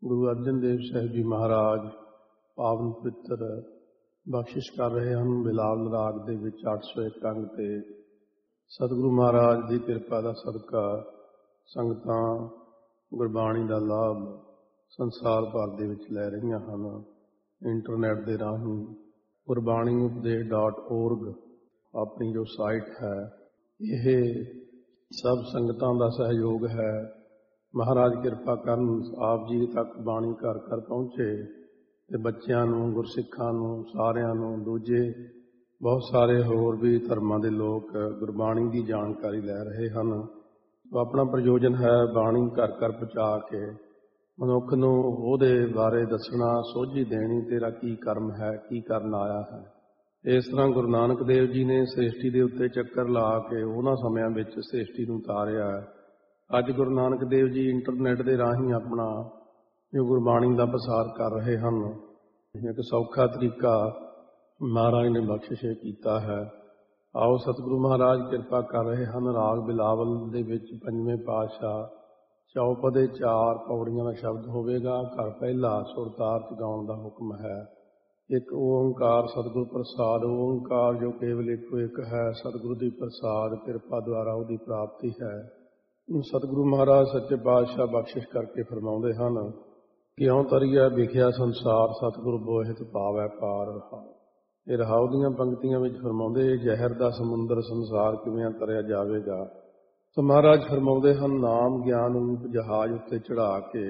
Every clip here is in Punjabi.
ਗੁਰੂ ਅਰਜਨ ਦੇਵ ਸਾਹਿਬ ਜੀ ਮਹਾਰਾਜ ਪਾਵਨ ਪਵਿੱਤਰ ਬਖਸ਼ਿਸ਼ ਕਰ ਰਹੇ ਹਨ। ਬਿਲਾਵਲ ਰਾਗ ਦੇ ਵਿੱਚ 801 ਅੰਗ ਤੇ ਸਤਿਗੁਰੂ ਮਹਾਰਾਜ ਦੀ ਕਿਰਪਾ ਦਾ ਸਦਕਾ ਸੰਗਤਾਂ ਗੁਰਬਾਣੀ ਦਾ ਲਾਭ ਸੰਸਾਰ ਭਰ ਦੇ ਵਿੱਚ ਲੈ ਰਹੀਆਂ ਹਨ। ਇੰਟਰਨੈਟ ਦੇ ਰਾਹੀਂ ਗੁਰਬਾਣੀ ਉਪਦੇਸ਼.org ਆਪਣੀ ਜੋ ਸਾਈਟ ਹੈ, ਇਹ ਸਭ ਸੰਗਤਾਂ ਦਾ ਸਹਿਯੋਗ ਹੈ। ਮਹਾਰਾਜ ਕਿਰਪਾ ਕਰਨ ਆਪ ਜੀ ਤੱਕ ਬਾਣੀ ਘਰ ਘਰ ਪਹੁੰਚੇ ਤੇ ਬੱਚਿਆਂ ਨੂੰ, ਗੁਰਸਿੱਖਾਂ ਨੂੰ, ਸਾਰਿਆਂ ਨੂੰ, ਦੂਜੇ ਬਹੁਤ ਸਾਰੇ ਹੋਰ ਵੀ ਧਰਮਾਂ ਦੇ ਲੋਕ ਗੁਰਬਾਣੀ ਦੀ ਜਾਣਕਾਰੀ ਲੈ ਰਹੇ ਹਨ। ਆਪਣਾ ਪ੍ਰਯੋਜਨ ਹੈ ਬਾਣੀ ਘਰ ਘਰ ਪਹੁੰਚਾ ਕੇ ਮਨੁੱਖ ਨੂੰ ਉਹਦੇ ਬਾਰੇ ਦੱਸਣਾ, ਸੋਝੀ ਦੇਣੀ, ਤੇਰਾ ਕੀ ਕਰਮ ਹੈ, ਕੀ ਕਰਨ ਆਇਆ ਹੈ। ਇਸ ਤਰ੍ਹਾਂ ਗੁਰੂ ਨਾਨਕ ਦੇਵ ਜੀ ਨੇ ਸ੍ਰਿਸ਼ਟੀ ਦੇ ਉੱਤੇ ਚੱਕਰ ਲਾ ਕੇ ਉਹਨਾਂ ਸਮਿਆਂ ਵਿੱਚ ਸ੍ਰਿਸ਼ਟੀ ਨੂੰ ਤਾਰਿਆ ਹੈ। ਅੱਜ ਗੁਰੂ ਨਾਨਕ ਦੇਵ ਜੀ ਇੰਟਰਨੈਟ ਦੇ ਰਾਹੀਂ ਆਪਣਾ ਜੋ ਗੁਰਬਾਣੀ ਦਾ ਪ੍ਰਸਾਰ ਕਰ ਰਹੇ ਹਨ, ਇੱਕ ਸੌਖਾ ਤਰੀਕਾ ਮਹਾਰਾਜ ਨੇ ਬਖਸ਼ਿਸ਼ ਕੀਤਾ ਹੈ। ਆਓ ਸਤਿਗੁਰੂ ਮਹਾਰਾਜ ਕਿਰਪਾ ਕਰ ਰਹੇ ਹਨ। ਰਾਗ ਬਿਲਾਵਲ ਦੇ ਵਿੱਚ ਪੰਜਵੇਂ ਪਾਤਸ਼ਾਹ ਚੌਪਦੇ 4 ਪੌੜੀਆਂ ਦਾ ਸ਼ਬਦ ਹੋਵੇਗਾ। ਘਰ ਪਹਿਲਾ ਸੁਰਤਾਰ ਚ ਗਾਉਣ ਦਾ ਹੁਕਮ ਹੈ। ਇੱਕ ਓਂਕਾਰ ਸਤਿਗੁਰ ਪ੍ਰਸਾਦ। ਓਂਕਾਰ ਜੋ ਕੇਵਲ ਇੱਕੋ ਇੱਕ ਹੈ, ਸਤਿਗੁਰੂ ਦੀ ਪ੍ਰਸਾਦ ਕਿਰਪਾ ਦੁਆਰਾ ਉਹਦੀ ਪ੍ਰਾਪਤੀ ਹੈ। ਸਤਿਗੁਰੂ ਮਹਾਰਾਜ ਸੱਚੇ ਪਾਤਸ਼ਾਹ ਬਖਸ਼ਿਸ਼ ਕਰਕੇ ਫਰਮਾਉਂਦੇ ਹਨ, ਕਿਉਂ ਤਰੀਆ ਵਿਖਿਆ ਸੰਸਾਰ, ਸਤਿਗੁਰ ਬੋਹਿਤ ਪਾਵੈ ਪਾਰ ਰਹਾਉ। ਇਹ ਰਹਾਉ ਦੀਆਂ ਪੰਕਤੀਆਂ ਵਿੱਚ ਫਰਮਾਉਂਦੇ, ਜ਼ਹਿਰ ਦਾ ਸਮੁੰਦਰ ਸੰਸਾਰ ਕਿਵੇਂ ਤਰਿਆ ਜਾਵੇਗਾ। ਤਾਂ ਮਹਾਰਾਜ ਫਰਮਾਉਂਦੇ ਹਨ, ਨਾਮ ਗਿਆਨ ਰੂਪ ਜਹਾਜ਼ ਉੱਤੇ ਚੜ੍ਹਾ ਕੇ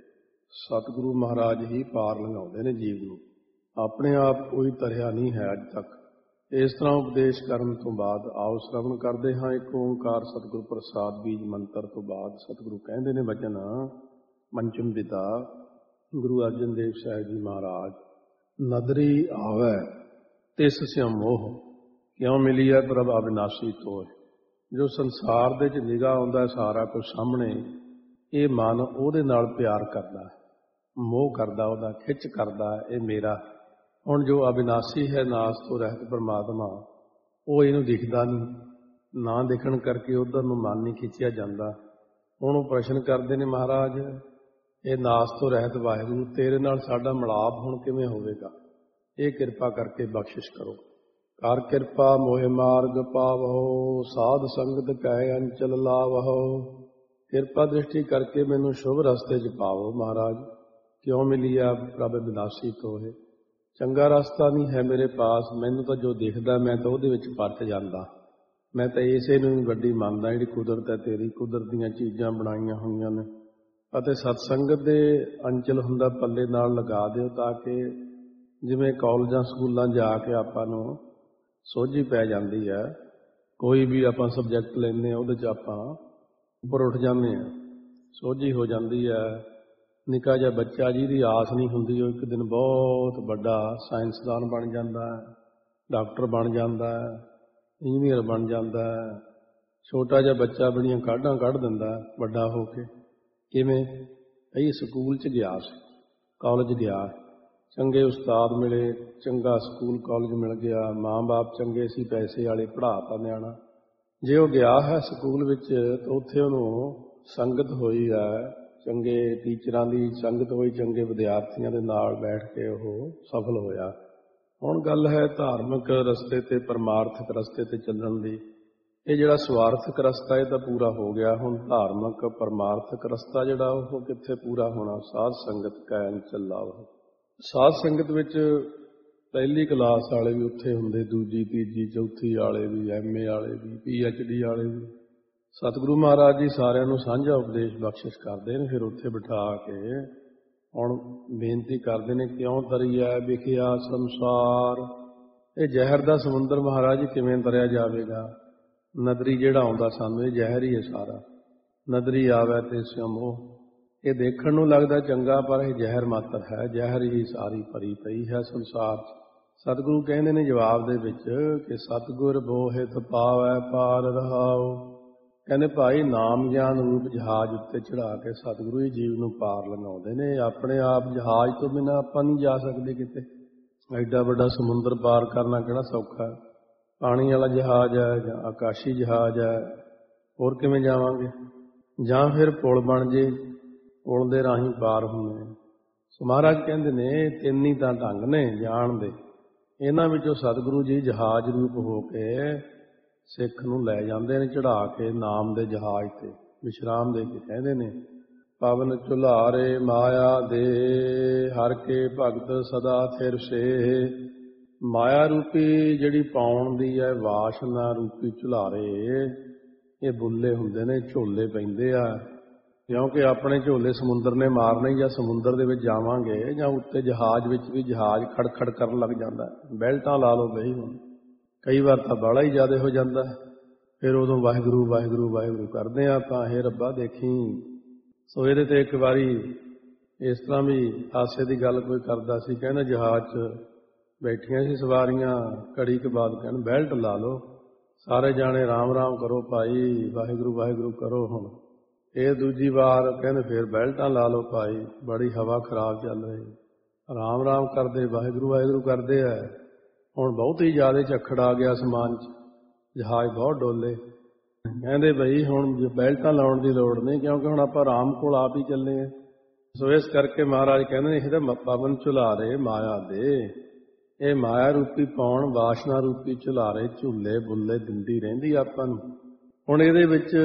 ਸਤਿਗੁਰੂ ਮਹਾਰਾਜ ਹੀ ਪਾਰ ਲੰਘਾਉਂਦੇ ਨੇ ਜੀਵ ਨੂੰ। ਆਪਣੇ ਆਪ ਕੋਈ ਤਰਿਆ ਨਹੀਂ ਹੈ ਅੱਜ ਤੱਕ। ਇਸ ਤਰ੍ਹਾਂ ਉਪਦੇਸ਼ ਕਰਨ ਤੋਂ ਬਾਅਦ ਆਓ ਸ਼ਰਵਣ ਕਰਦੇ ਹਾਂ ਇੱਕ ਓਂਕਾਰ ਸਤਿਗੁਰ ਪ੍ਰਸਾਦ ਬੀਜ ਮੰਤਰ ਤੋਂ ਬਾਅਦ ਸਤਿਗੁਰੂ ਕਹਿੰਦੇ ਨੇ ਵਚਨ, ਪੰਚਮ ਪਿਤਾ ਗੁਰੂ ਅਰਜਨ ਦੇਵ ਸਾਹਿਬ ਜੀ ਮਹਾਰਾਜ, ਨਦਰੀ ਆਵੈ ਤਿਸ ਸਿਉ ਮੋਹ, ਕਿਉਂ ਮਿਲੀ ਹੈ ਪ੍ਰਭ ਅਵਿਨਾਸ਼ੀ ਤੋਹ। ਜੋ ਸੰਸਾਰ ਦੇ ਵਿੱਚ ਨਿਗਾਹ ਆਉਂਦਾ ਸਾਰਾ ਕੁਝ ਸਾਹਮਣੇ, ਇਹ ਮਨ ਉਹਦੇ ਨਾਲ ਪਿਆਰ ਕਰਦਾ, ਮੋਹ ਕਰਦਾ, ਉਹਦਾ ਖਿੱਚ ਕਰਦਾ, ਇਹ ਮੇਰਾ। ਹੁਣ ਜੋ ਅਵਿਨਾਸ਼ੀ ਹੈ, ਨਾਸ ਤੋਂ ਰਹਿਤ ਪਰਮਾਤਮਾ, ਉਹ ਇਹਨੂੰ ਦਿਖਦਾ ਨਹੀਂ। ਨਾ ਦਿਖਣ ਕਰਕੇ ਉਧਰ ਨੂੰ ਮਨ ਨਹੀਂ ਖਿੱਚਿਆ ਜਾਂਦਾ। ਹੁਣ ਉਹ ਪ੍ਰਸ਼ਨ ਕਰਦੇ ਨੇ, ਮਹਾਰਾਜ ਇਹ ਨਾਸ ਤੋਂ ਰਹਿਤ ਵਾਹਿਗੁਰੂ, ਤੇਰੇ ਨਾਲ ਸਾਡਾ ਮਿਲਾਪ ਹੁਣ ਕਿਵੇਂ ਹੋਵੇਗਾ? ਇਹ ਕਿਰਪਾ ਕਰਕੇ ਬਖਸ਼ਿਸ਼ ਕਰੋ। ਕਰ ਕਿਰਪਾ ਮੋਹਿ ਮਾਰਗ ਪਾਵਹੁ, ਸਾਧ ਸੰਗਤ ਕੈ ਅੰਚਲ ਲਾਵਹੁ। ਕਿਰਪਾ ਦ੍ਰਿਸ਼ਟੀ ਕਰਕੇ ਮੈਨੂੰ ਸ਼ੁਭ ਰਸਤੇ 'ਚ ਪਾਵੋ ਮਹਾਰਾਜ। ਕਿਉਂ ਮਿਲੀ ਆ ਪ੍ਰਭ ਵਿਨਾਸ਼ੀ ਤੋਹੇ। ਚੰਗਾ ਰਸਤਾ ਨਹੀਂ ਹੈ ਮੇਰੇ ਪਾਸ। ਮੈਨੂੰ ਤਾਂ ਜੋ ਦਿਖਦਾ ਮੈਂ ਤਾਂ ਉਹਦੇ ਵਿੱਚ ਪਰਤ ਜਾਂਦਾ। ਮੈਂ ਤਾਂ ਇਸੇ ਨੂੰ ਵੀ ਵੱਡੀ ਮੰਨਦਾ, ਜਿਹੜੀ ਕੁਦਰਤ ਹੈ ਤੇਰੀ, ਕੁਦਰਤ ਦੀਆਂ ਚੀਜ਼ਾਂ ਬਣਾਈਆਂ ਹੋਈਆਂ ਨੇ। ਅਤੇ ਸਤਸੰਗਤ ਦੇ ਅੰਚਲ ਹੁੰਦਾ ਪੱਲੇ ਨਾਲ ਲਗਾ ਦਿਓ, ਤਾਂ ਕਿ ਜਿਵੇਂ ਕਾਲਜਾਂ ਸਕੂਲਾਂ ਜਾ ਕੇ ਆਪਾਂ ਨੂੰ ਸੋਝੀ ਪੈ ਜਾਂਦੀ ਹੈ। ਕੋਈ ਵੀ ਆਪਾਂ ਸਬਜੈਕਟ ਲੈਂਦੇ ਹਾਂ, ਉਹਦੇ 'ਚ ਆਪਾਂ ਉੱਪਰ ਉੱਠ ਜਾਂਦੇ ਹਾਂ, ਸੋਝੀ ਹੋ ਜਾਂਦੀ ਹੈ। ਨਿੱਕਾ ਜਿਹਾ ਬੱਚਾ ਜਿਹਦੀ ਆਸ ਨਹੀਂ ਹੁੰਦੀ, ਉਹ ਇੱਕ ਦਿਨ ਬਹੁਤ ਵੱਡਾ ਸਾਇੰਸਦਾਨ ਬਣ ਜਾਂਦਾ ਹੈ, ਡਾਕਟਰ ਬਣ ਜਾਂਦਾ ਹੈ, ਇੰਜੀਨੀਅਰ ਬਣ ਜਾਂਦਾ ਹੈ। ਛੋਟਾ ਜਿਹਾ ਬੱਚਾ ਬੜੀਆਂ ਕਾਢਾਂ ਕੱਢ ਦਿੰਦਾ ਵੱਡਾ ਹੋ ਕੇ। ਕਿਵੇਂ? ਇਹ ਸਕੂਲ 'ਚ ਗਿਆ ਸੀ, ਕਾਲਜ ਗਿਆ, ਚੰਗੇ ਉਸਤਾਦ ਮਿਲੇ, ਚੰਗਾ ਸਕੂਲ ਕਾਲਜ ਮਿਲ ਗਿਆ, ਮਾਂ-ਬਾਪ ਚੰਗੇ ਸੀ, ਪੈਸੇ ਵਾਲੇ, ਪੜ੍ਹਾਤਾ ਨਿਆਣਾ। ਜੇ ਉਹ ਗਿਆ ਹੈ ਸਕੂਲ ਵਿੱਚ ਤਾਂ ਉੱਥੇ ਉਹਨੂੰ ਸੰਗਤ ਹੋਈ ਹੈ, ਚੰਗੇ ਟੀਚਰਾਂ ਦੀ ਸੰਗਤ ਹੋਈ, ਚੰਗੇ ਵਿਦਿਆਰਥੀਆਂ ਦੇ ਨਾਲ ਬੈਠ ਕੇ ਉਹ ਸਫਲ ਹੋਇਆ। ਹੁਣ ਗੱਲ ਹੈ ਧਾਰਮਿਕ ਰਸਤੇ ਤੇ ਪਰਮਾਰਥਕ ਰਸਤੇ ਤੇ ਚੱਲਣ ਦੀ। ਇਹ ਜਿਹੜਾ ਸਵਾਰਥਕ ਰਸਤਾ ਇਹ ਤਾਂ ਪੂਰਾ ਹੋ ਗਿਆ। ਹੁਣ ਧਾਰਮਿਕ ਪਰਮਾਰਥਕ ਰਸਤਾ ਜਿਹੜਾ ਉਹ ਕਿੱਥੇ ਪੂਰਾ ਹੋਣਾ। ਸਾਧ ਸੰਗਤ ਕੈ ਅੰਚਲ ਲਾਵਹੁ। ਸਾਧ ਸੰਗਤ ਵਿੱਚ ਪਹਿਲੀ ਕਲਾਸ ਵਾਲੇ ਵੀ ਉੱਥੇ ਹੁੰਦੇ, ਦੂਜੀ, ਤੀਜੀ, ਚੌਥੀ ਵਾਲੇ ਵੀ, MA ਵਾਲੇ ਵੀ, PhD ਵਾਲੇ ਵੀ। ਸਤਿਗੁਰੂ ਮਹਾਰਾਜ ਜੀ ਸਾਰਿਆਂ ਨੂੰ ਸਾਂਝਾ ਉਪਦੇਸ਼ ਬਖਸ਼ਿਸ਼ ਕਰਦੇ ਨੇ। ਫਿਰ ਉੱਥੇ ਬਿਠਾ ਕੇ ਹੁਣ ਬੇਨਤੀ ਕਰਦੇ ਨੇ, ਕਿਉਂ ਤਰੀਆ ਵਿਖਿਆ ਸੰਸਾਰ। ਇਹ ਜ਼ਹਿਰ ਦਾ ਸਮੁੰਦਰ ਮਹਾਰਾਜ ਜੀ ਕਿਵੇਂ ਤਰਿਆ ਜਾਵੇਗਾ। ਨਦਰੀ ਜਿਹੜਾ ਆਉਂਦਾ ਸਾਨੂੰ, ਇਹ ਜ਼ਹਿਰ ਹੀ ਹੈ ਸਾਰਾ। ਨਦਰੀ ਆਵੈ ਤੇ ਸਿਉ ਮੋਹ। ਇਹ ਦੇਖਣ ਨੂੰ ਲੱਗਦਾ ਚੰਗਾ, ਪਰ ਇਹ ਜ਼ਹਿਰ ਮਾਤਰ ਹੈ। ਜ਼ਹਿਰ ਹੀ ਸਾਰੀ ਭਰੀ ਪਈ ਹੈ ਸੰਸਾਰ 'ਚ। ਸਤਿਗੁਰੂ ਕਹਿੰਦੇ ਨੇ ਜਵਾਬ ਦੇ ਵਿੱਚ ਕਿ ਸਤਿਗੁਰ ਬੋਹਿਤ ਪਾਵੈ ਪਾਰ ਰਹਾਉ। ਕਹਿੰਦੇ ਭਾਈ, ਨਾਮ ਗਿਆਨ ਰੂਪ ਜਹਾਜ਼ ਉੱਤੇ ਚੜ੍ਹਾ ਕੇ ਸਤਿਗੁਰੂ ਹੀ ਜੀਵ ਨੂੰ ਪਾਰ ਲੰਘਾਉਂਦੇ ਨੇ। ਆਪਣੇ ਆਪ ਜਹਾਜ਼ ਤੋਂ ਬਿਨਾਂ ਆਪਾਂ ਨਹੀਂ ਜਾ ਸਕਦੇ ਕਿਤੇ। ਐਡਾ ਵੱਡਾ ਸਮੁੰਦਰ ਪਾਰ ਕਰਨਾ ਕਿਹੜਾ ਸੌਖਾ ਹੈ। ਪਾਣੀ ਵਾਲਾ ਜਹਾਜ਼ ਹੈ ਜਾਂ ਆਕਾਸ਼ੀ ਜਹਾਜ਼ ਹੈ, ਹੋਰ ਕਿਵੇਂ ਜਾਵਾਂਗੇ। ਜਾਂ ਫਿਰ ਪੁਲ ਬਣ ਜੇ, ਪੁਲ ਦੇ ਰਾਹੀਂ ਪਾਰ ਹੁੰਦੇ। ਸੋ ਮਹਾਰਾਜ ਕਹਿੰਦੇ ਨੇ ਤਿੰਨ ਹੀ ਤਾਂ ਢੰਗ ਨੇ ਜਾਣ ਦੇ। ਇਹਨਾਂ ਵਿੱਚੋਂ ਸਤਿਗੁਰੂ ਜੀ ਜਹਾਜ਼ ਰੂਪ ਹੋ ਕੇ ਸਿੱਖ ਨੂੰ ਲੈ ਜਾਂਦੇ ਨੇ ਚੜ੍ਹਾ ਕੇ ਨਾਮ ਦੇ ਜਹਾਜ਼ ਤੇ ਵਿਸ਼ਰਾਮ ਦੇ ਕੇ ਕਹਿੰਦੇ ਨੇ, ਪਵਨ ਝੁਲਾਰੇ ਮਾਇਆ ਦੇ ਹਰ ਕੇ ਭਗਤ ਸਦਾ ਥਿਰ ਸੇ। ਮਾਇਆ ਰੂਪੀ ਜਿਹੜੀ ਪਾਉਣ ਦੀ ਹੈ ਵਾਸ਼ਨਾ ਰੂਪੀ ਝੁਲਾਰੇ, ਇਹ ਬੁੱਲੇ ਹੁੰਦੇ ਨੇ, ਝੋਲੇ ਪੈਂਦੇ ਆ। ਕਿਉਂਕਿ ਆਪਣੇ ਝੋਲੇ ਸਮੁੰਦਰ ਨੇ ਮਾਰਨੇ, ਜਾਂ ਸਮੁੰਦਰ ਦੇ ਵਿੱਚ ਜਾਵਾਂਗੇ ਜਾਂ ਉੱਤੇ ਜਹਾਜ਼ ਵਿੱਚ ਵੀ ਜਹਾਜ਼ ਖੜਖੜ ਕਰਨ ਲੱਗ ਜਾਂਦਾ। ਬੈਲਟਾਂ ਲਾ ਲਓ ਬਈ, ਹੁਣ ਕਈ ਵਾਰ ਤਾਂ ਬਾਹਲਾ ਹੀ ਜ਼ਿਆਦਾ ਹੋ ਜਾਂਦਾ, ਫਿਰ ਉਦੋਂ ਵਾਹਿਗੁਰੂ ਵਾਹਿਗੁਰੂ ਵਾਹਿਗੁਰੂ ਕਰਦੇ ਆ ਤਾਂ ਹੇ ਰੱਬਾ ਦੇਖੀ। ਸੋ ਇਹਦੇ ਤੇ ਇੱਕ ਵਾਰੀ ਇਸ ਤਰ੍ਹਾਂ ਵੀ ਹਾਸੇ ਦੀ ਗੱਲ ਕੋਈ ਕਰਦਾ ਸੀ, ਕਹਿੰਦਾ ਜਹਾਜ਼ 'ਚ ਬੈਠੀਆਂ ਸੀ ਸਵਾਰੀਆਂ, ਘੜੀ ਕੁ ਬਾਅਦ ਕਹਿਣ ਬੈਲਟ ਲਾ ਲਓ, ਸਾਰੇ ਜਾਣੇ ਰਾਮ ਰਾਮ ਕਰੋ ਭਾਈ, ਵਾਹਿਗੁਰੂ ਵਾਹਿਗੁਰੂ ਕਰੋ। ਹੁਣ ਇਹ ਦੂਜੀ ਵਾਰ ਕਹਿੰਦੇ ਫਿਰ ਬੈਲਟਾਂ ਲਾ ਲਓ ਭਾਈ, ਬੜੀ ਹਵਾ ਖਰਾਬ ਚੱਲ ਰਹੀ, ਰਾਮ ਰਾਮ ਕਰਦੇ ਵਾਹਿਗੁਰੂ ਵਾਹਿਗੁਰੂ ਕਰਦੇ ਆ। ਹੁਣ ਬਹੁਤ ਹੀ ਜ਼ਿਆਦਾ ਝੱਖੜ ਆ ਗਿਆ ਅਸਮਾਨ 'ਚ, ਜਹਾਜ਼ ਬਹੁਤ ਡੋਲੇ। ਕਹਿੰਦੇ ਬਈ ਹੁਣ ਬੈਲਟਾਂ ਲਾਉਣ ਦੀ ਲੋੜ ਨਹੀਂ, ਕਿਉਂਕਿ ਹੁਣ ਆਪਾਂ ਰਾਮ ਕੋਲ ਆਪ ਹੀ ਚੱਲੇ ਆ। ਸੋ ਇਸ ਕਰਕੇ ਮਹਾਰਾਜ ਕਹਿੰਦੇ ਨੇ ਇਹਦਾ ਪਵਨ ਝੁਲਾਰੇ ਮਾਇਆ ਦੇ, ਇਹ ਮਾਇਆ ਰੂਪੀ ਪਾਉਣ ਵਾਸ਼ਨਾ ਰੂਪੀ ਝੁਲਾਰੇ ਝੂਲੇ ਬੁੱਲੇ ਦਿੰਦੀ ਰਹਿੰਦੀ ਆਪਾਂ ਨੂੰ। ਹੁਣ ਇਹਦੇ ਵਿੱਚ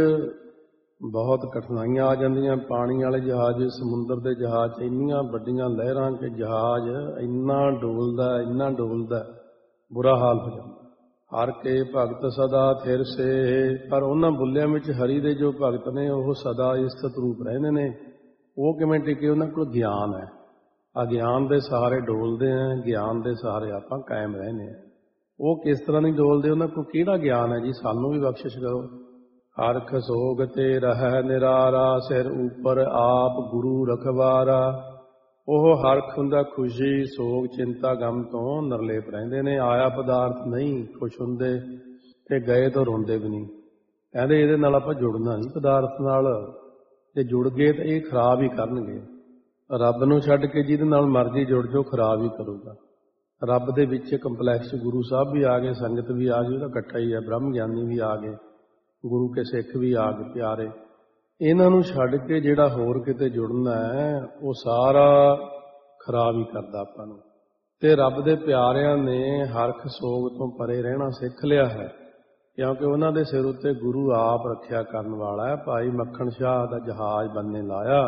ਬਹੁਤ ਕਠਿਨਾਈਆਂ ਆ ਜਾਂਦੀਆਂ। ਪਾਣੀ ਵਾਲੇ ਜਹਾਜ਼, ਸਮੁੰਦਰ ਦੇ ਜਹਾਜ਼, ਇੰਨੀਆਂ ਵੱਡੀਆਂ ਲਹਿਰਾਂ ਕਿ ਜਹਾਜ਼ ਇੰਨਾ ਡੋਲਦਾ ਬੁਰਾ ਹਾਲ ਹੋ ਜਾਂਦਾ। ਹਰ ਕੇ ਭਗਤ ਸਦਾ ਥਿਰ ਸੇ, ਪਰ ਉਹਨਾਂ ਬੁੱਲਿਆਂ ਵਿੱਚ ਹਰੀ ਦੇ ਜੋ ਭਗਤ ਨੇ ਉਹ ਸਦਾ ਇਸਤਤ ਰੂਪ ਰਹਿੰਦੇ ਨੇ। ਉਹ ਕਿਵੇਂ ਟਿਕੇ? ਉਹਨਾਂ ਕੋਲ ਗਿਆਨ ਹੈ, ਅਗਿਆਨ ਦੇ ਸਹਾਰੇ ਡੋਲਦੇ ਆ, ਗਿਆਨ ਦੇ ਸਹਾਰੇ ਆਪਾਂ ਕਾਇਮ ਰਹਿੰਦੇ ਹਾਂ। ਉਹ ਕਿਸ ਤਰ੍ਹਾਂ ਨਹੀਂ ਡੋਲਦੇ? ਉਹਨਾਂ ਕੋਲ ਕਿਹੜਾ ਗਿਆਨ ਹੈ ਜੀ? ਸਾਨੂੰ ਵੀ ਬਖਸ਼ਿਸ਼ ਕਰੋ। ਹਰਖ ਸੋਗ ਤੇ ਰਹਿ ਨਿਰਾਰਾ, ਸਿਰ ਉੱਪਰ ਆਪ ਗੁਰੂ ਰਖਵਾਰਾ। ਉਹ ਹਰਖ ਹੁੰਦਾ ਖੁਸ਼ੀ, ਸੋਗ ਚਿੰਤਾ ਗਮ ਤੋਂ ਨਿਰਲੇਪ ਰਹਿੰਦੇ ਨੇ। ਆਇਆ ਪਦਾਰਥ ਨਹੀਂ ਖੁਸ਼ ਹੁੰਦੇ ਤੇ ਗਏ ਤੋਂ ਰੋਂਦੇ ਵੀ ਨਹੀਂ। ਕਹਿੰਦੇ ਇਹਦੇ ਨਾਲ ਆਪਾਂ ਜੁੜਨਾ ਨਹੀਂ ਪਦਾਰਥ ਨਾਲ, ਜੇ ਜੁੜ ਗਏ ਤਾਂ ਇਹ ਖਰਾਬ ਹੀ ਕਰਨਗੇ। ਰੱਬ ਨੂੰ ਛੱਡ ਕੇ ਜਿਹਦੇ ਨਾਲ ਮਰਜ਼ੀ ਜੁੜ ਜਾਓ ਖਰਾਬ ਹੀ ਕਰੂਗਾ। ਰੱਬ ਦੇ ਵਿੱਚ ਕੰਪਲੈਕਸ ਗੁਰੂ ਸਾਹਿਬ ਵੀ ਆ ਗਏ, ਸੰਗਤ ਵੀ ਆ ਗਈ, ਉਹਦਾ ਇਕੱਠਾ ਹੀ ਹੈ। ਬ੍ਰਹਮ ਗਿਆਨੀ ਵੀ ਆ ਗਏ, ਗੁਰੂ ਕੇ ਸਿੱਖ ਵੀ ਆ ਗਏ ਪਿਆਰੇ। ਇਹਨਾਂ ਨੂੰ ਛੱਡ ਕੇ ਜਿਹੜਾ ਹੋਰ ਕਿਤੇ ਜੁੜਨਾ ਹੈ ਉਹ ਸਾਰਾ ਖਰਾਬ ਹੀ ਕਰਦਾ ਆਪਾਂ ਨੂੰ। ਤੇ ਰੱਬ ਦੇ ਪਿਆਰਿਆਂ ਨੇ ਹਰਖ ਸੋਗ ਤੋਂ ਪਰੇ ਰਹਿਣਾ ਸਿੱਖ ਲਿਆ ਹੈ, ਕਿਉਂਕਿ ਉਹਨਾਂ ਦੇ ਸਿਰ ਉੱਤੇ ਗੁਰੂ ਆਪ ਰੱਖਿਆ ਕਰਨ ਵਾਲਾ ਹੈ। ਭਾਈ ਮੱਖਣ ਸ਼ਾਹ ਦਾ ਜਹਾਜ਼ ਬੰਨੇ ਲਾਇਆ,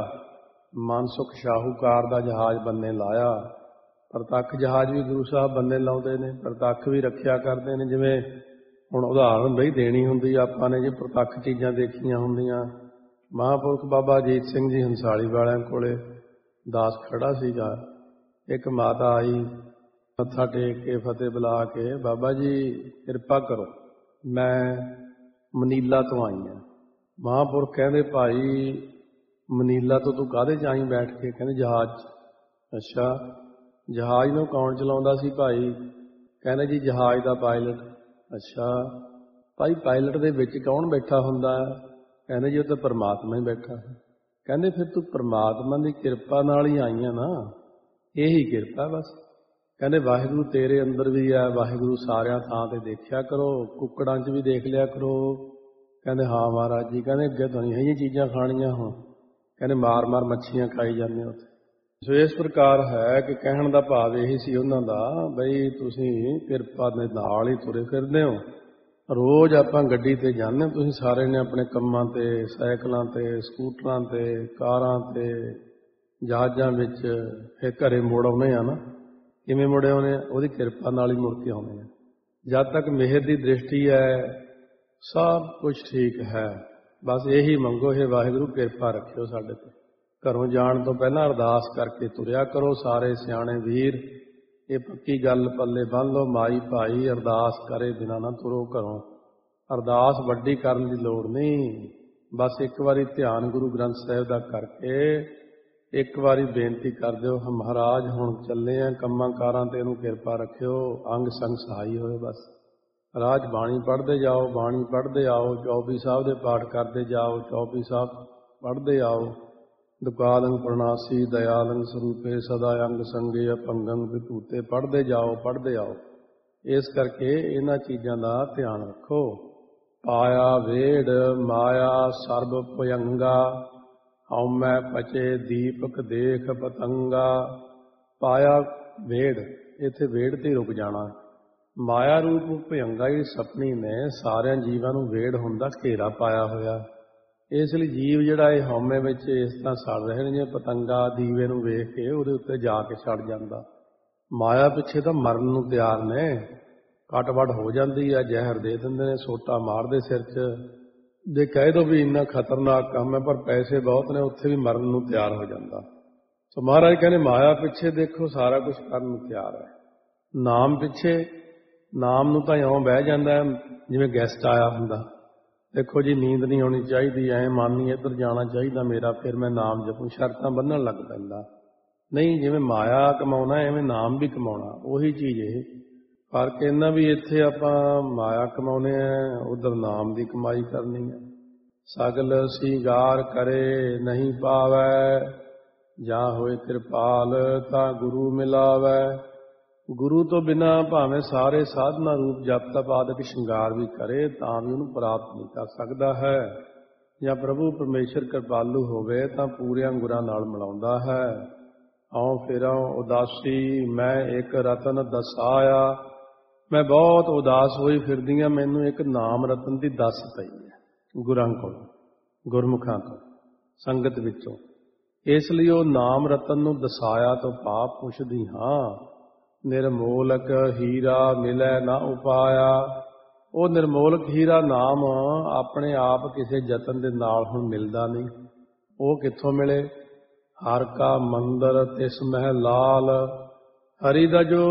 ਮਨਸੁਖ ਸ਼ਾਹੂਕਾਰ ਦਾ ਜਹਾਜ਼ ਬੰਨੇ ਲਾਇਆ। ਪ੍ਰਤੱਖ ਜਹਾਜ਼ ਵੀ ਗੁਰੂ ਸਾਹਿਬ ਬੰਨੇ ਲਾਉਂਦੇ ਨੇ, ਪ੍ਰਤੱਖ ਵੀ ਰੱਖਿਆ ਕਰਦੇ ਨੇ। ਜਿਵੇਂ ਹੁਣ ਉਦਾਹਰਨ ਬਈ ਦੇਣੀ ਹੁੰਦੀ ਆਪਾਂ ਨੇ, ਜੇ ਪ੍ਰਤੱਖ ਚੀਜ਼ਾਂ ਦੇਖੀਆਂ ਹੁੰਦੀਆਂ। ਮਹਾਂਪੁਰਖ ਬਾਬਾ ਅਜੀਤ ਸਿੰਘ ਜੀ ਹੰਸਾਲੀ ਵਾਲਿਆਂ ਕੋਲੇ ਦਾਸ ਖੜਾ ਸੀਗਾ, ਇੱਕ ਮਾਤਾ ਆਈ, ਮੱਥਾ ਟੇਕ ਕੇ ਫਤਿਹ ਬੁਲਾ ਕੇ, ਬਾਬਾ ਜੀ ਕਿਰਪਾ ਕਰੋ, ਮੈਂ ਮਨੀਲਾ ਤੋਂ ਆਈ ਹਾਂ। ਮਹਾਂਪੁਰਖ ਕਹਿੰਦੇ ਭਾਈ ਮਨੀਲਾ ਤੋਂ ਤੂੰ ਕਾਹਦੇ 'ਚ ਆਈ ਬੈਠ ਕੇ? ਕਹਿੰਦੇ ਜਹਾਜ਼ 'ਚ। ਅੱਛਾ, ਜਹਾਜ਼ ਨੂੰ ਕੌਣ ਚਲਾਉਂਦਾ ਸੀ ਭਾਈ? ਕਹਿੰਦੇ ਜੀ ਜਹਾਜ਼ ਦਾ ਪਾਇਲਟ। ਅੱਛਾ ਭਾਈ, ਪਾਇਲਟ ਦੇ ਵਿੱਚ ਕੌਣ ਬੈਠਾ ਹੁੰਦਾ ਹੈ? ਕਹਿੰਦੇ ਜੀ ਉਹ ਤਾਂ ਪਰਮਾਤਮਾ ਹੀ ਬੈਠਾ ਹੈ। ਕਹਿੰਦੇ ਫਿਰ ਤੂੰ ਪਰਮਾਤਮਾ ਦੀ ਕਿਰਪਾ ਨਾਲ ਹੀ ਆਈਆਂ ਨਾ, ਇਹੀ ਕਿਰਪਾ ਬਸ। ਕਹਿੰਦੇ ਵਾਹਿਗੁਰੂ ਤੇਰੇ ਅੰਦਰ ਵੀ ਹੈ, ਵਾਹਿਗੁਰੂ ਸਾਰਿਆਂ ਥਾਂ ਤੇ ਦੇਖਿਆ ਕਰੋ, ਕੁੱਕੜਾਂ 'ਚ ਵੀ ਦੇਖ ਲਿਆ ਕਰੋ। ਕਹਿੰਦੇ ਹਾਂ ਮਹਾਰਾਜ ਜੀ। ਕਹਿੰਦੇ ਅੱਗੇ ਤਾਂ ਨਹੀਂ ਇਹ ਚੀਜ਼ਾਂ ਖਾਣੀਆਂ ਹੁਣ, ਕਹਿੰਦੇ ਮਾਰ ਮਾਰ ਮੱਛੀਆਂ ਖਾਈ ਜਾਂਦੇ ਉੱਥੇ। ਸੋ ਇਸ ਪ੍ਰਕਾਰ ਹੈ ਕਿ ਕਹਿਣ ਦਾ ਭਾਵ ਇਹੀ ਸੀ ਉਹਨਾਂ ਦਾ, ਬਈ ਤੁਸੀਂ ਕਿਰਪਾ ਦੇ ਨਾਲ ਹੀ ਤੁਰੇ ਫਿਰਦੇ ਹੋ। ਰੋਜ਼ ਆਪਾਂ ਗੱਡੀ ਤੇ ਜਾਂਦੇ, ਤੁਸੀਂ ਸਾਰੇ ਨੇ ਆਪਣੇ ਕੰਮਾਂ ਤੇ, ਸਾਈਕਲਾਂ ਤੇ, ਸਕੂਟਰਾਂ ਤੇ, ਕਾਰਾਂ ਤੇ, ਜਹਾਜ਼ਾਂ ਵਿੱਚ, ਫਿਰ ਘਰੇ ਮੁੜ ਆਉਣੇ ਆ ਨਾ। ਕਿਵੇਂ ਮੁੜ ਆਉਣੇ ਆ? ਉਹਦੀ ਕਿਰਪਾ ਨਾਲ ਹੀ ਮੁੜ ਕੇ ਆਉਣੇ ਆ। ਜਦ ਤੱਕ ਮਿਹਰ ਦੀ ਦ੍ਰਿਸ਼ਟੀ ਹੈ ਸਭ ਕੁਝ ਠੀਕ ਹੈ। ਬਸ ਇਹੀ ਮੰਗੋ, ਇਹ ਵਾਹਿਗੁਰੂ ਕਿਰਪਾ ਰੱਖਿਓ ਸਾਡੇ ਤੇ। ਘਰੋਂ ਜਾਣ ਤੋਂ ਪਹਿਲਾਂ ਅਰਦਾਸ ਕਰਕੇ ਤੁਰਿਆ ਕਰੋ ਸਾਰੇ ਸਿਆਣੇ ਵੀਰ। ਇਹ ਪੱਕੀ ਗੱਲ ਪੱਲੇ ਬੰਨ੍ਹ ਲਓ, ਮਾਈ ਭਾਈ ਅਰਦਾਸ ਕਰੇ ਬਿਨਾਂ ਨਾ ਤੁਰੋ ਘਰੋਂ। ਅਰਦਾਸ ਵੱਡੀ ਕਰਨ ਦੀ ਲੋੜ ਨਹੀਂ, ਬਸ ਇੱਕ ਵਾਰੀ ਧਿਆਨ ਗੁਰੂ ਗ੍ਰੰਥ ਸਾਹਿਬ ਦਾ ਕਰਕੇ ਇੱਕ ਵਾਰੀ ਬੇਨਤੀ ਕਰ ਦਿਓ, ਮਹਾਰਾਜ ਹੁਣ ਚੱਲੇ ਆ ਕੰਮਾਂ ਕਾਰਾਂ ਤੇ, ਇਹਨੂੰ ਕਿਰਪਾ ਰੱਖਿਓ, ਅੰਗ ਸੰਗ ਸਹਾਈ ਹੋਏ। ਬਸ ਰਾਜ ਬਾਣੀ ਪੜ੍ਹਦੇ ਜਾਓ, ਬਾਣੀ ਪੜ੍ਹਦੇ ਆਓ, ਚੌਪਈ ਸਾਹਿਬ ਦੇ ਪਾਠ ਕਰਦੇ ਜਾਓ, ਚੌਪਈ ਸਾਹਿਬ ਪੜ੍ਹਦੇ ਆਓ। ਦੁਕਾਲੰਗ ਪ੍ਰਣਾਸੀ ਦਇਆਲੰਗ ਸਰੂਪੇ ਸਦਾ ਅੰਗ ਸੰਗੇ ਅਪੰਗੰਗ ਵਿਭੂਤੇ ਪੜ੍ਹਦੇ ਜਾਓ, ਪੜ੍ਹਦੇ ਆਓ। ਇਸ ਕਰਕੇ ਇਹਨਾਂ ਚੀਜ਼ਾਂ ਦਾ ਧਿਆਨ ਰੱਖੋ। ਪਾਇਆ ਵੇੜ ਮਾਇਆ ਸਰਬ ਭਯੰਗਾ, ਹਉਮੈ ਪਚੇ ਦੀਪਕ ਦੇਖ ਪਤੰਗਾ। ਪਾਇਆ ਵੇੜ, ਇੱਥੇ ਵੇੜ ਤੇ ਰੁਕ ਜਾਣਾ। ਮਾਇਆ ਰੂਪ ਭਿਅੰਗਾ ਜਿਹੜੀ ਸਪਨੀ ਨੇ ਸਾਰਿਆਂ ਜੀਵਾਂ ਨੂੰ ਵੇੜ ਹੁੰਦਾ ਘੇਰਾ ਪਾਇਆ ਹੋਇਆ। ਇਸ ਲਈ ਜੀਵ ਜਿਹੜਾ ਇਹ ਹਉਮੈ ਵਿੱਚ ਇਸ ਤਰ੍ਹਾਂ ਸੜ ਰਹੇ ਨੇ, ਜਿਵੇਂ ਪਤੰਗਾ ਦੀਵੇ ਨੂੰ ਵੇਖ ਕੇ ਉਹਦੇ ਉੱਤੇ ਜਾ ਕੇ ਸੜ ਜਾਂਦਾ। ਮਾਇਆ ਪਿੱਛੇ ਤਾਂ ਮਰਨ ਨੂੰ ਤਿਆਰ ਨੇ, ਕੱਟ ਵੱਢ ਹੋ ਜਾਂਦੀ ਆ, ਜ਼ਹਿਰ ਦੇ ਦਿੰਦੇ ਨੇ, ਸੋਟਾ ਮਾਰਦੇ ਸਿਰ 'ਚ। ਜੇ ਕਹਿ ਦੋ ਵੀ ਇੰਨਾ ਖਤਰਨਾਕ ਕੰਮ ਹੈ ਪਰ ਪੈਸੇ ਬਹੁਤ ਨੇ, ਉੱਥੇ ਵੀ ਮਰਨ ਨੂੰ ਤਿਆਰ ਹੋ ਜਾਂਦਾ। ਸੋ ਮਹਾਰਾਜ ਕਹਿੰਦੇ ਮਾਇਆ ਪਿੱਛੇ ਦੇਖੋ ਸਾਰਾ ਕੁਝ ਕਰਨ ਨੂੰ ਤਿਆਰ ਹੈ। ਨਾਮ ਪਿੱਛੇ, ਨਾਮ ਨੂੰ ਤਾਂ ਇਉਂ ਬਹਿ ਜਾਂਦਾ ਜਿਵੇਂ ਗੈਸਟ ਆਇਆ ਹੁੰਦਾ। ਦੇਖੋ ਜੀ ਨੀਂਦ ਨਹੀਂ ਆਉਣੀ ਚਾਹੀਦੀ, ਐਂ ਮਨ ਨਹੀਂ ਇੱਧਰ ਜਾਣਾ ਚਾਹੀਦਾ ਮੇਰਾ, ਫਿਰ ਮੈਂ ਨਾਮ ਜਪੂ, ਸ਼ਰਤਾਂ ਬੰਨ੍ਹਣ ਲੱਗ ਪੈਂਦਾ। ਨਹੀਂ, ਜਿਵੇਂ ਮਾਇਆ ਕਮਾਉਣਾ ਐਵੇਂ ਨਾਮ ਵੀ ਕਮਾਉਣਾ, ਉਹੀ ਚੀਜ਼ ਇਹ। ਫਰਕ ਇੰਨਾ ਵੀ ਇੱਥੇ ਆਪਾਂ ਮਾਇਆ ਕਮਾਉਣੇ ਆ, ਉੱਧਰ ਨਾਮ ਦੀ ਕਮਾਈ ਕਰਨੀ ਹੈ। ਸਗਲ ਸੀਗਾਰ ਕਰੇ ਨਹੀਂ ਪਾਵੈ, ਜਾਂ ਹੋਏ ਕਿਰਪਾਲ ਤਾਂ ਗੁਰੂ ਮਿਲਾਵੈ। ਗੁਰੂ ਤੋਂ ਬਿਨਾਂ ਭਾਵੇਂ ਸਾਰੇ ਸਾਧਨਾ ਰੂਪ ਜਪ ਤਪ ਆਦਿਕ ਸ਼ਿੰਗਾਰ ਵੀ ਕਰੇ ਤਾਂ ਵੀ ਉਹਨੂੰ ਪ੍ਰਾਪਤ ਨਹੀਂ ਕਰ ਸਕਦਾ ਹੈ। ਜਾਂ ਪ੍ਰਭੂ ਪਰਮੇਸ਼ਰ ਕਿਰਪਾਲੂ ਹੋਵੇ ਤਾਂ ਪੂਰਿਆਂ ਗੁਰਾਂ ਨਾਲ ਮਿਲਾਉਂਦਾ ਹੈ। ਆਉ ਫਿਰਾਂ ਉਦਾਸੀ ਮੈਂ ਇੱਕ ਰਤਨ ਦਸਾਇਆ। ਮੈਂ ਬਹੁਤ ਉਦਾਸ ਹੋਈ ਫਿਰਦੀ ਹਾਂ, ਮੈਨੂੰ ਇੱਕ ਨਾਮ ਰਤਨ ਦੀ ਦੱਸ ਪਈ ਹੈ ਗੁਰਾਂ ਕੋਲ, ਗੁਰਮੁਖਾਂ ਤੋਂ, ਸੰਗਤ ਵਿੱਚੋਂ। ਇਸ ਲਈ ਉਹ ਨਾਮ ਰਤਨ ਨੂੰ ਦਸਾਇਆ ਤੋਂ ਭਾਵ ਪੁੱਛਦੀ ਹਾਂ। ਨਿਰਮੋਲਕ ਹੀਰਾ ਮਿਲੈ ਨਾ ਉਪਾਇਆ। ਉਹ ਨਿਰਮੋਲਕ ਹੀਰਾ ਨਾਮ ਆਪਣੇ ਆਪ ਕਿਸੇ ਯਤਨ ਦੇ ਨਾਲ ਹੁਣ ਮਿਲਦਾ ਨਹੀਂ। ਉਹ ਕਿੱਥੋਂ ਮਿਲੇ? ਹਰ ਕਾ ਮੰਦਰ ਤਿਸ ਮਹਿ ਲਾਲ। ਹਰੀ ਦਾ ਜੋ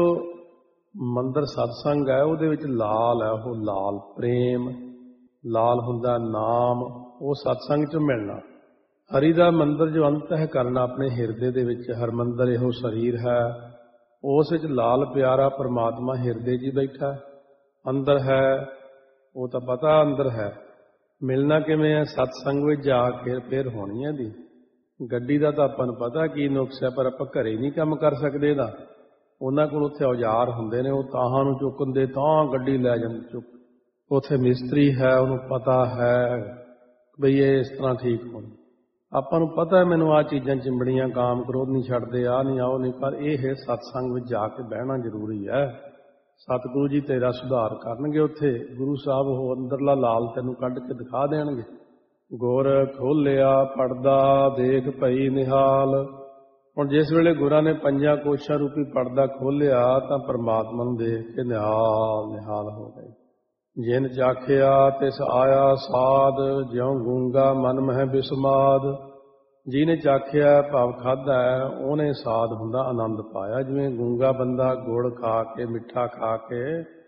ਮੰਦਰ ਸਤਸੰਗ ਹੈ ਉਹਦੇ ਵਿੱਚ ਲਾਲ ਹੈ, ਉਹ ਲਾਲ ਪ੍ਰੇਮ, ਲਾਲ ਹੁੰਦਾ ਨਾਮ, ਉਹ ਸਤਸੰਗ 'ਚ ਮਿਲਣਾ। ਹਰੀ ਦਾ ਮੰਦਰ ਜੋ ਅੰਤ ਹੈ ਕਰਨਾ ਆਪਣੇ ਹਿਰਦੇ ਦੇ ਵਿੱਚ, ਹਰਮੰਦਰ ਇਹੋ ਸਰੀਰ ਹੈ, ਉਸ ਵਿੱਚ ਲਾਲ ਪਿਆਰਾ ਪਰਮਾਤਮਾ ਹਿਰਦੇ 'ਚ ਹੀ ਬੈਠਾ ਅੰਦਰ ਹੈ। ਉਹ ਤਾਂ ਪਤਾ ਅੰਦਰ ਹੈ, ਮਿਲਣਾ ਕਿਵੇਂ ਹੈ? ਸਤਸੰਗ ਵਿੱਚ ਜਾ ਕੇ ਫਿਰ ਹੋਣੀ ਹੈ ਦੀ। ਗੱਡੀ ਦਾ ਤਾਂ ਆਪਾਂ ਨੂੰ ਪਤਾ ਕੀ ਨੁਕਸ ਹੈ, ਪਰ ਆਪਾਂ ਘਰੇ ਨਹੀਂ ਕੰਮ ਕਰ ਸਕਦੇ ਇਹਦਾ। ਉਹਨਾਂ ਕੋਲ ਉੱਥੇ ਔਜ਼ਾਰ ਹੁੰਦੇ ਨੇ, ਉਹ ਤਾਹਾਂ ਨੂੰ ਚੁੱਕਣ ਦੇ ਤਾਂ ਗੱਡੀ ਲੈ ਜਾਂਦੇ ਚੁੱਕ। ਉੱਥੇ ਮਿਸਤਰੀ ਹੈ, ਉਹਨੂੰ ਪਤਾ ਹੈ ਬਈ ਇਹ ਇਸ ਤਰ੍ਹਾਂ ਠੀਕ ਹੋਣੀ। ਆਪਾਂ ਨੂੰ ਪਤਾ ਮੈਨੂੰ ਆਹ ਚੀਜ਼ਾਂ ਚਿੰਬੜੀਆਂ, ਕਾਮ ਕ੍ਰੋਧ ਨਹੀਂ ਛੱਡਦੇ, ਆਹ ਨਹੀਂ ਆਓ ਨਹੀਂ, ਪਰ ਇਹ ਹੈ ਸਤਸੰਗ ਵਿੱਚ ਜਾ ਕੇ ਬਹਿਣਾ ਜ਼ਰੂਰੀ ਹੈ। ਸਤਿਗੁਰੂ ਜੀ ਤੇਰਾ ਸੁਧਾਰ ਕਰਨਗੇ ਉੱਥੇ। ਗੁਰੂ ਸਾਹਿਬ ਉਹ ਅੰਦਰਲਾ ਲਾਲ ਤੈਨੂੰ ਕੱਢ ਕੇ ਦਿਖਾ ਦੇਣਗੇ। ਗੁਰ ਖੋਲਿਆ ਪੜਦਾ ਦੇਖ ਭਈ ਨਿਹਾਲ। ਹੁਣ ਜਿਸ ਵੇਲੇ ਗੁਰਾਂ ਨੇ ਪੰਜਾਂ ਕੋਸ਼ਾਂ ਰੂਪੀ ਪੜਦਾ ਖੋਲਿਆ ਤਾਂ ਪਰਮਾਤਮਾ ਨੂੰ ਦੇਖ ਕੇ ਨਿਹਾਲ ਨਿਹਾਲ ਹੋ ਗਏ। ਜਿਨ ਚਾਖਿਆ ਤਿਸ ਆਇਆ ਸਾਧ, ਜਿਉਂ ਗੂੰਗਾ ਮਨ ਮਹਿ ਬਿਸਮਾਦ। ਜਿਹਨੇ ਚਾਖਿਆ ਭਾਵ ਖਾਧਾ ਹੈ, ਉਹਨੇ ਸਾਧ ਹੁੰਦਾ ਆਨੰਦ ਪਾਇਆ। ਜਿਵੇਂ ਗੂੰਗਾ ਬੰਦਾ ਗੁੜ ਖਾ ਕੇ, ਮਿੱਠਾ ਖਾ ਕੇ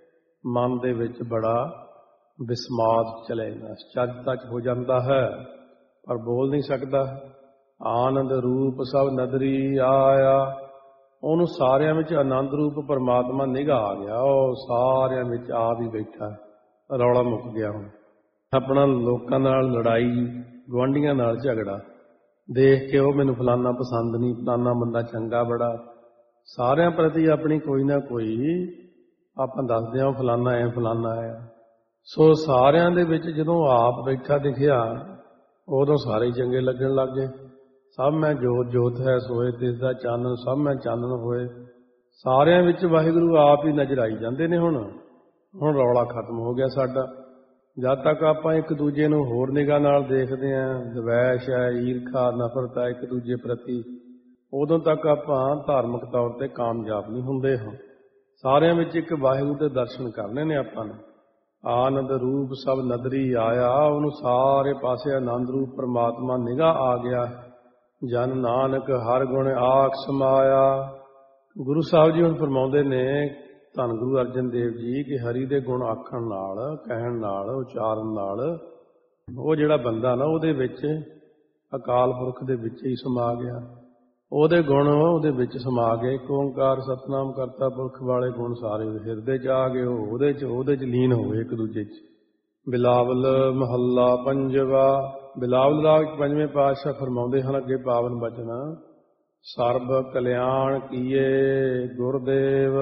ਮਨ ਦੇ ਵਿੱਚ ਬੜਾ ਬਿਸਮਾਦ ਚਲੇਗਾ, ਚੱਜ ਹੋ ਜਾਂਦਾ ਹੈ ਪਰ ਬੋਲ ਨਹੀਂ ਸਕਦਾ। ਆਨੰਦ ਰੂਪ ਸਭ ਨਦਰੀ ਆਇਆ। ਉਹਨੂੰ ਸਾਰਿਆਂ ਵਿੱਚ ਆਨੰਦ ਰੂਪ ਪਰਮਾਤਮਾ ਨਿਗਾਹ ਆ ਗਿਆ, ਉਹ ਸਾਰਿਆਂ ਵਿੱਚ ਆ ਵੀ ਬੈਠਾ। ਰੌਲਾ ਮੁੱਕ ਗਿਆ। ਹੁਣ ਆਪਣਾ ਲੋਕਾਂ ਨਾਲ ਲੜਾਈ, ਗੁਆਂਢੀਆਂ ਨਾਲ ਝਗੜਾ ਦੇਖ ਕੇ ਉਹ ਮੈਨੂੰ ਫਲਾਨਾ ਪਸੰਦ ਨਹੀਂ, ਫਲਾਨਾ ਬੰਦਾ ਚੰਗਾ ਬੜਾ, ਸਾਰਿਆਂ ਪ੍ਰਤੀ ਆਪਣੀ ਕੋਈ ਨਾ ਕੋਈ ਆਪਾਂ ਦੱਸਦੇ ਹਾਂ ਫਲਾਨਾ ਹੈ ਫਲਾਨਾ ਹੈ। ਸੋ ਸਾਰਿਆਂ ਦੇ ਵਿੱਚ ਜਦੋਂ ਆਪ ਬੈਠਾ ਦਿਖਿਆ ਉਦੋਂ ਸਾਰੇ ਚੰਗੇ ਲੱਗਣ ਲੱਗ ਗਏ। ਸਭ ਮੈਂ ਜੋਤ ਜੋਤ ਹੈ ਸੋਏ ਤਿਸ ਦਾ ਚਾਨਣ, ਸਭ ਮੈਂ ਚਾਨਣ ਹੋਏ। ਸਾਰਿਆਂ ਵਿੱਚ ਵਾਹਿਗੁਰੂ ਆਪ ਹੀ ਨਜ਼ਰ ਆਈ ਜਾਂਦੇ ਨੇ। ਹੁਣ ਰੌਲਾ ਖਤਮ ਹੋ ਗਿਆ ਸਾਡਾ। ਜਦ ਤੱਕ ਆਪਾਂ ਇੱਕ ਦੂਜੇ ਨੂੰ ਹੋਰ ਨਿਗਾਹ ਨਾਲ ਦੇਖਦੇ ਹਾਂ, ਦਵੈਸ਼ ਹੈ, ਈਰਖਾ, ਨਫ਼ਰਤ ਹੈ ਇੱਕ ਦੂਜੇ ਪ੍ਰਤੀ, ਉਦੋਂ ਤੱਕ ਆਪਾਂ ਧਾਰਮਿਕ ਤੌਰ ਤੇ ਕਾਮਯਾਬ ਨਹੀਂ ਹੁੰਦੇ ਹਾਂ। ਸਾਰਿਆਂ ਵਿੱਚ ਇੱਕ ਵਾਹਿਗੁਰੂ ਦੇ ਦਰਸ਼ਨ ਕਰਨੇ ਨੇ ਆਪਾਂ ਨੇ। ਆਨੰਦ ਰੂਪ ਸਭ ਨਦਰੀ ਆਇਆ। ਉਹਨੂੰ ਸਾਰੇ ਪਾਸੇ ਆਨੰਦ ਰੂਪ ਪਰਮਾਤਮਾ ਨਿਗਾਹ ਆ ਗਿਆ। ਜਨ ਨਾਨਕ ਹਰ ਗੁਣ ਆਖ ਸਮਾਇਆ। ਗੁਰੂ ਸਾਹਿਬ ਜੀ ਹੁਣ ਫਰਮਾਉਂਦੇ ਨੇ, ਧੰਨ ਗੁਰੂ ਅਰਜਨ ਦੇਵ ਜੀ, ਕਿ ਹਰੀ ਦੇ ਗੁਣ ਆਖਣ ਨਾਲ, ਕਹਿਣ ਨਾਲ, ਉਚਾਰਨ ਨਾਲ ਉਹ ਜਿਹੜਾ ਬੰਦਾ ਨਾ ਉਹਦੇ ਵਿੱਚ ਅਕਾਲ ਪੁਰਖ ਦੇ ਵਿੱਚ ਹੀ ਸਮਾ ਗਿਆ। ਉਹਦੇ ਗੁਣ ਉਹਦੇ ਵਿੱਚ ਸਮਾ ਗਏ। ਇੱਕ ਓਂਕਾਰ ਸਤਿਨਾਮ ਕਰਤਾ ਪੁਰਖ ਵਾਲੇ ਗੁਣ ਸਾਰੇ ਹਿਰਦੇ 'ਚ ਆ ਗਏ। ਉਹਦੇ 'ਚ ਲੀਨ ਹੋ ਗਏ ਇੱਕ ਦੂਜੇ 'ਚ। ਬਿਲਾਵਲ ਮਹੱਲਾ ਪੰਜਵਾ। ਬਿਲਾਵਲ ਰਾਗ 'ਚ ਪੰਜਵੇਂ ਪਾਤਸ਼ਾਹ ਫਰਮਾਉਂਦੇ ਹਨ ਅੱਗੇ ਪਾਵਨ ਬਚਨ। ਸਰਬ ਕਲਿਆਣ ਕੀਏ ਗੁਰਦੇਵ।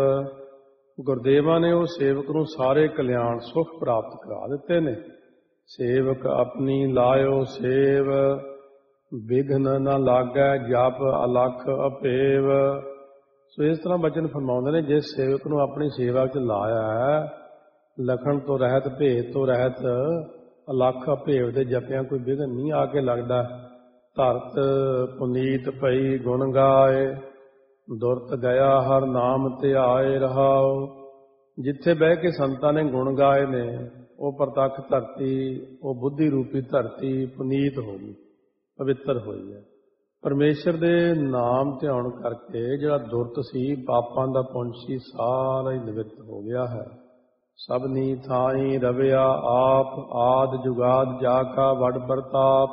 ਗੁਰਦੇਵਾਂ ਨੇ ਉਹ ਸੇਵਕ ਨੂੰ ਸਾਰੇ ਕਲਿਆਣ ਸੁਖ ਪ੍ਰਾਪਤ ਕਰਾ ਦਿੱਤੇ ਨੇ। ਸੇਵਕ ਆਪਣੀ ਲਾਇਓ ਸੇਵ। ਵਿਘਨ ਨਾ ਲਾਗੈ ਜਪ ਅਲਖ ਅਪੇਵ। ਸੋ ਇਸ ਤਰ੍ਹਾਂ ਬਚਨ ਫਰਮਾਉਂਦੇ ਨੇ, ਜਿਸ ਸੇਵਕ ਨੂੰ ਆਪਣੀ ਸੇਵਾ 'ਚ ਲਾਇਆ ਹੈ, ਲਖਣ ਤੋਂ ਰਹਿਤ, ਭੇਦ ਤੋਂ ਰਹਿਤ, ਅਲਖ ਅਭੇਵ ਦੇ ਜਪਿਆਂ ਕੋਈ ਵਿਘਨ ਨਹੀਂ ਆ ਕੇ ਲੱਗਦਾ। ਧਰਤ ਪੁਨੀਤ ਭਈ ਗੁਣ ਗਾਏ, ਦੁਰਤ ਗਿਆ ਹਰ ਨਾਮ ਧਿਆਏ ਰਹਾਉ। ਜਿੱਥੇ ਬਹਿ ਕੇ ਸੰਤਾਂ ਨੇ ਗੁਣ ਗਾਏ ਨੇ, ਉਹ ਪ੍ਰਤੱਖ ਧਰਤੀ, ਉਹ ਬੁੱਧੀ ਰੂਪੀ ਧਰਤੀ ਪੁਨੀਤ ਹੋ ਗਈ, ਪਵਿੱਤਰ ਹੋਈ ਹੈ। ਪਰਮੇਸ਼ਰ ਦੇ ਨਾਮ ਧਿਆਨ ਕਰਕੇ ਜਿਹੜਾ ਦੁਰਤ ਸੀ, ਪਾਪਾਂ ਦਾ ਪੁੰਜ ਸੀ, ਸਾਰਾ ਹੀ ਨਿਵਰਤ ਹੋ ਗਿਆ ਹੈ। ਸਭਨੀ ਥਾਈ ਰਵਿਆ ਆਪ, ਆਦ ਜੁਗਾਦ ਜਾ ਕਾ ਵਡ ਪ੍ਰਤਾਪ।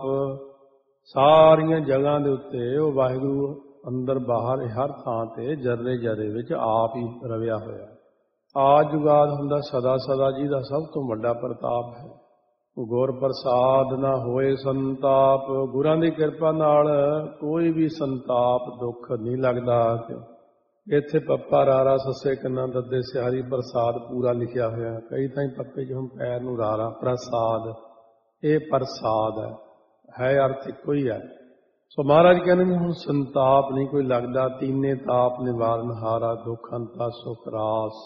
ਸਾਰੀਆਂ ਜਗ੍ਹਾ ਦੇ ਉੱਤੇ ਉਹ ਵਾਹਿਗੁਰੂ ਅੰਦਰ ਬਾਹਰ ਹਰ ਥਾਂ ਤੇ ਜਰਰੇ ਜਰਰੇ ਵਿੱਚ ਆਪ ਹੀ ਰਵਿਆ ਹੋਇਆ। ਆਦ ਜੁਗਾਦ ਹੁੰਦਾ ਸਦਾ ਸਦਾ, ਜਿਹਦਾ ਸਭ ਤੋਂ ਵੱਡਾ ਪ੍ਰਤਾਪ ਹੈ। ਗੁਰ ਪ੍ਰਸਾਦ ਨਾ ਹੋਏ ਸੰਤਾਪ। ਗੁਰਾਂ ਦੀ ਕਿਰਪਾ ਨਾਲ ਕੋਈ ਵੀ ਸੰਤਾਪ ਦੁੱਖ ਨਹੀਂ ਲੱਗਦਾ। ਇੱਥੇ ਪੱਪਾ ਰਾਰਾ ਸੱਸੇ ਕੰਨਾ ਦੱਦੇ ਸਿਹਾਰੀ ਪ੍ਰਸਾਦ ਪੂਰਾ ਲਿਖਿਆ ਹੋਇਆ। ਕਈ ਥਾਈਂ ਪੱਪੇ 'ਚ ਹੁਣ ਪੈਰ ਨੂੰ ਰਾਰਾ ਪ੍ਰਸਾਦ, ਇਹ ਪ੍ਰਸਾਦ ਹੈ ਅਰਥ ਇੱਕੋ ਹੀ ਹੈ। ਸੋ ਮਹਾਰਾਜ ਕਹਿੰਦੇ ਨੇ ਹੁਣ ਸੰਤਾਪ ਨਹੀਂ ਕੋਈ ਲੱਗਦਾ। ਤੀਨੇ ਤਾਪ ਨਿਵਾਰਨ ਹਾਰਾ, ਦੁੱਖ ਅੰਤਾ ਸੁਖ ਰਾਸ।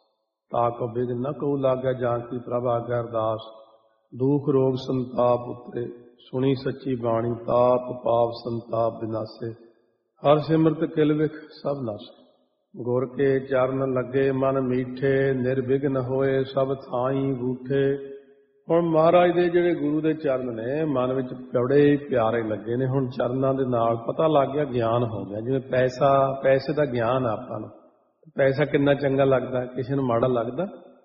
ਤਾਕੋ ਬਿਘਨ ਨ ਕਉ ਲਾਗੈ, ਜਾਂ ਕੀ ਪ੍ਰਭ ਆਗੈ ਅਰਦਾਸ। ਦੁਖ ਰੋਗ ਸੰਤਾਪ ਉਤਰੇ, ਸੁਣੀ ਸੱਚੀ ਬਾਣੀ। ਤਾਪ ਪਾਪ ਸੰਤਾਪ ਵਿਨਾਸੇ, ਹਰ ਸਿਮਰਤ ਕਿਲ ਵਿਖ ਸਭ ਨਾਸੇ। ਗੁਰ ਕੇ ਚਰਨ ਲੱਗੇ ਮਨ ਮੀਠੇ, ਨਿਰਵਿਘਨ ਹੋਏ ਸਭ ਥਾਈ ਬੂਠੇ। ਹੁਣ ਮਹਾਰਾਜ ਦੇ ਜਿਹੜੇ ਗੁਰੂ ਦੇ ਚਰਨ ਨੇ, ਮਨ ਵਿੱਚ ਬੜੇ ਪਿਆਰੇ ਲੱਗੇ ਨੇ। ਹੁਣ ਚਰਨਾਂ ਦੇ ਨਾਲ ਪਤਾ ਲੱਗ ਗਿਆ, ਗਿਆਨ ਹੋ ਗਿਆ। ਜਿਵੇਂ ਪੈਸੇ ਦਾ ਗਿਆਨ ਆ ਆਪਾਂ ਨੂੰ। ਪੈਸਾ ਕਿੰਨਾ ਚੰਗਾ ਲੱਗਦਾ, ਕਿਸੇ ਨੂੰ ਮਾੜਾ ਲੱਗਦਾ?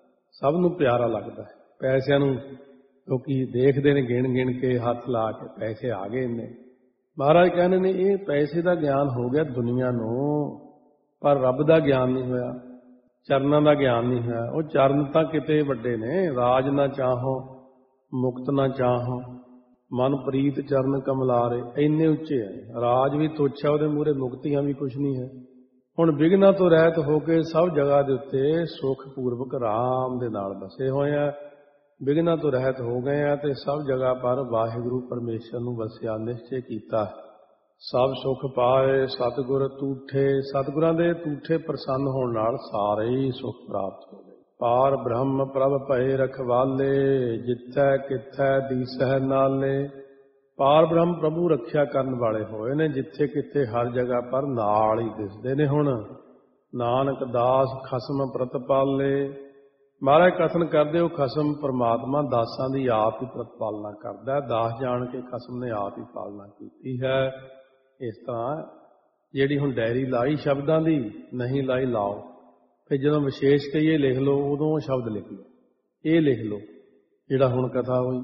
ਸਭ ਨੂੰ ਪਿਆਰਾ ਲੱਗਦਾ। ਪੈਸਿਆਂ ਨੂੰ ਲੋਕੀ ਦੇਖਦੇ ਨੇ, ਗਿਣ ਗਿਣ ਕੇ ਹੱਥ ਲਾ ਕੇ, ਪੈਸੇ ਆ ਗਏ ਇੰਨੇ। ਮਹਾਰਾਜ ਕਹਿੰਦੇ ਨੇ ਇਹ ਪੈਸੇ ਦਾ ਗਿਆਨ ਹੋ ਗਿਆ ਦੁਨੀਆ ਨੂੰ, ਪਰ ਰੱਬ ਦਾ ਗਿਆਨ ਨਹੀਂ ਹੋਇਆ, ਚਰਨਾਂ ਦਾ ਗਿਆਨ ਨਹੀਂ ਹੋਇਆ। ਉਹ ਚਰਨ ਤਾਂ ਕਿਤੇ ਵੱਡੇ ਨੇ। ਰਾਜ ਨਾ ਚਾਹੋ ਮੁਕਤ ਨਾ ਚਾਹੋ, ਮਨ ਪ੍ਰੀਤ ਚਰਨ ਕਮਲਾਰੇ, ਇੰਨੇ ਉੱਚੇ ਹੈ। ਰਾਜ ਵੀ ਤੁੱਛ ਹੈ ਉਹਦੇ ਮੂਹਰੇ, ਮੁਕਤੀਆਂ ਵੀ ਕੁਛ ਨਹੀਂ ਹੈ। ਹੁਣ ਵਿਘਨਾਂ ਤੋਂ ਰਹਿਤ ਹੋ ਕੇ ਸਭ ਜਗ੍ਹਾ ਦੇ ਉੱਤੇ ਸੁਖ ਪੂਰਵਕ ਆਰਾਮ ਦੇ ਨਾਲ ਬਸੇ ਹੋਏ ਆ। ਵਿਘਨਾਂ ਤੋਂ ਰਹਿਤ ਹੋ ਗਏ ਆ ਤੇ ਸਭ ਜਗ੍ਹਾ ਪਰ ਵਾਹਿਗੁਰੂ ਪਰਮੇਸ਼ਰ ਨੂੰ ਵਸਿਆ ਨਿਸ਼ਚੈ ਕੀਤਾ। ਸਭ ਸੁਖ ਪਾਏ ਸਤਿਗੁਰ ਤੂਠੇ। ਸਤਿਗੁਰਾਂ ਦੇ ਤੂਠੇ ਪ੍ਰਸੰਨ ਹੋਣ ਨਾਲ ਸਾਰੇ ਹੀ ਸੁਖ ਪ੍ਰਾਪਤ ਹੋ ਗਏ। ਪਾਰ ਬ੍ਰਹਮ ਪ੍ਰਭ ਭਏ ਰਖਵਾਲੇ, ਜਿੱਥੈ ਕਿਥੈ ਦੀਸਹਿ ਨਾਲੇ। ਪਾਰ ਬ੍ਰਹਮ ਪ੍ਰਭੂ ਰੱਖਿਆ ਕਰਨ ਵਾਲੇ ਹੋਏ ਨੇ, ਜਿੱਥੇ ਕਿਥੇ ਹਰ ਜਗ੍ਹਾ ਪਰ ਨਾਲ ਹੀ ਦਿਸਦੇ ਨੇ। ਹੁਣ ਨਾਨਕ ਦਾਸ ਖਸਮ ਪ੍ਰਤਪਾਲੇ। ਮਹਾਰਾਜ ਕਥਨ ਕਰਦੇ ਹੋ, ਖਸਮ ਪਰਮਾਤਮਾ ਦਾਸਾਂ ਦੀ ਆਪ ਹੀ ਪ੍ਰਤਪਾਲਨਾ ਕਰਦਾ। ਦਾਸ ਜਾਣ ਕੇ ਖਸਮ ਨੇ ਆਪ ਹੀ ਪਾਲਣਾ ਕੀਤੀ ਹੈ। ਇਸ ਤਰ੍ਹਾਂ ਜਿਹੜੀ ਹੁਣ ਡਾਇਰੀ ਲਾਈ ਸ਼ਬਦਾਂ ਦੀ, ਨਹੀਂ ਲਾਈ ਲਾਓ। ਫਿਰ ਜਦੋਂ ਵਿਸ਼ੇਸ਼ ਕਹੀਏ ਲਿਖ ਲਓ, ਉਦੋਂ ਸ਼ਬਦ ਲਿਖ ਲਓ। ਇਹ ਲਿਖ ਲਓ ਜਿਹੜਾ ਹੁਣ ਕਥਾ ਹੋਈ,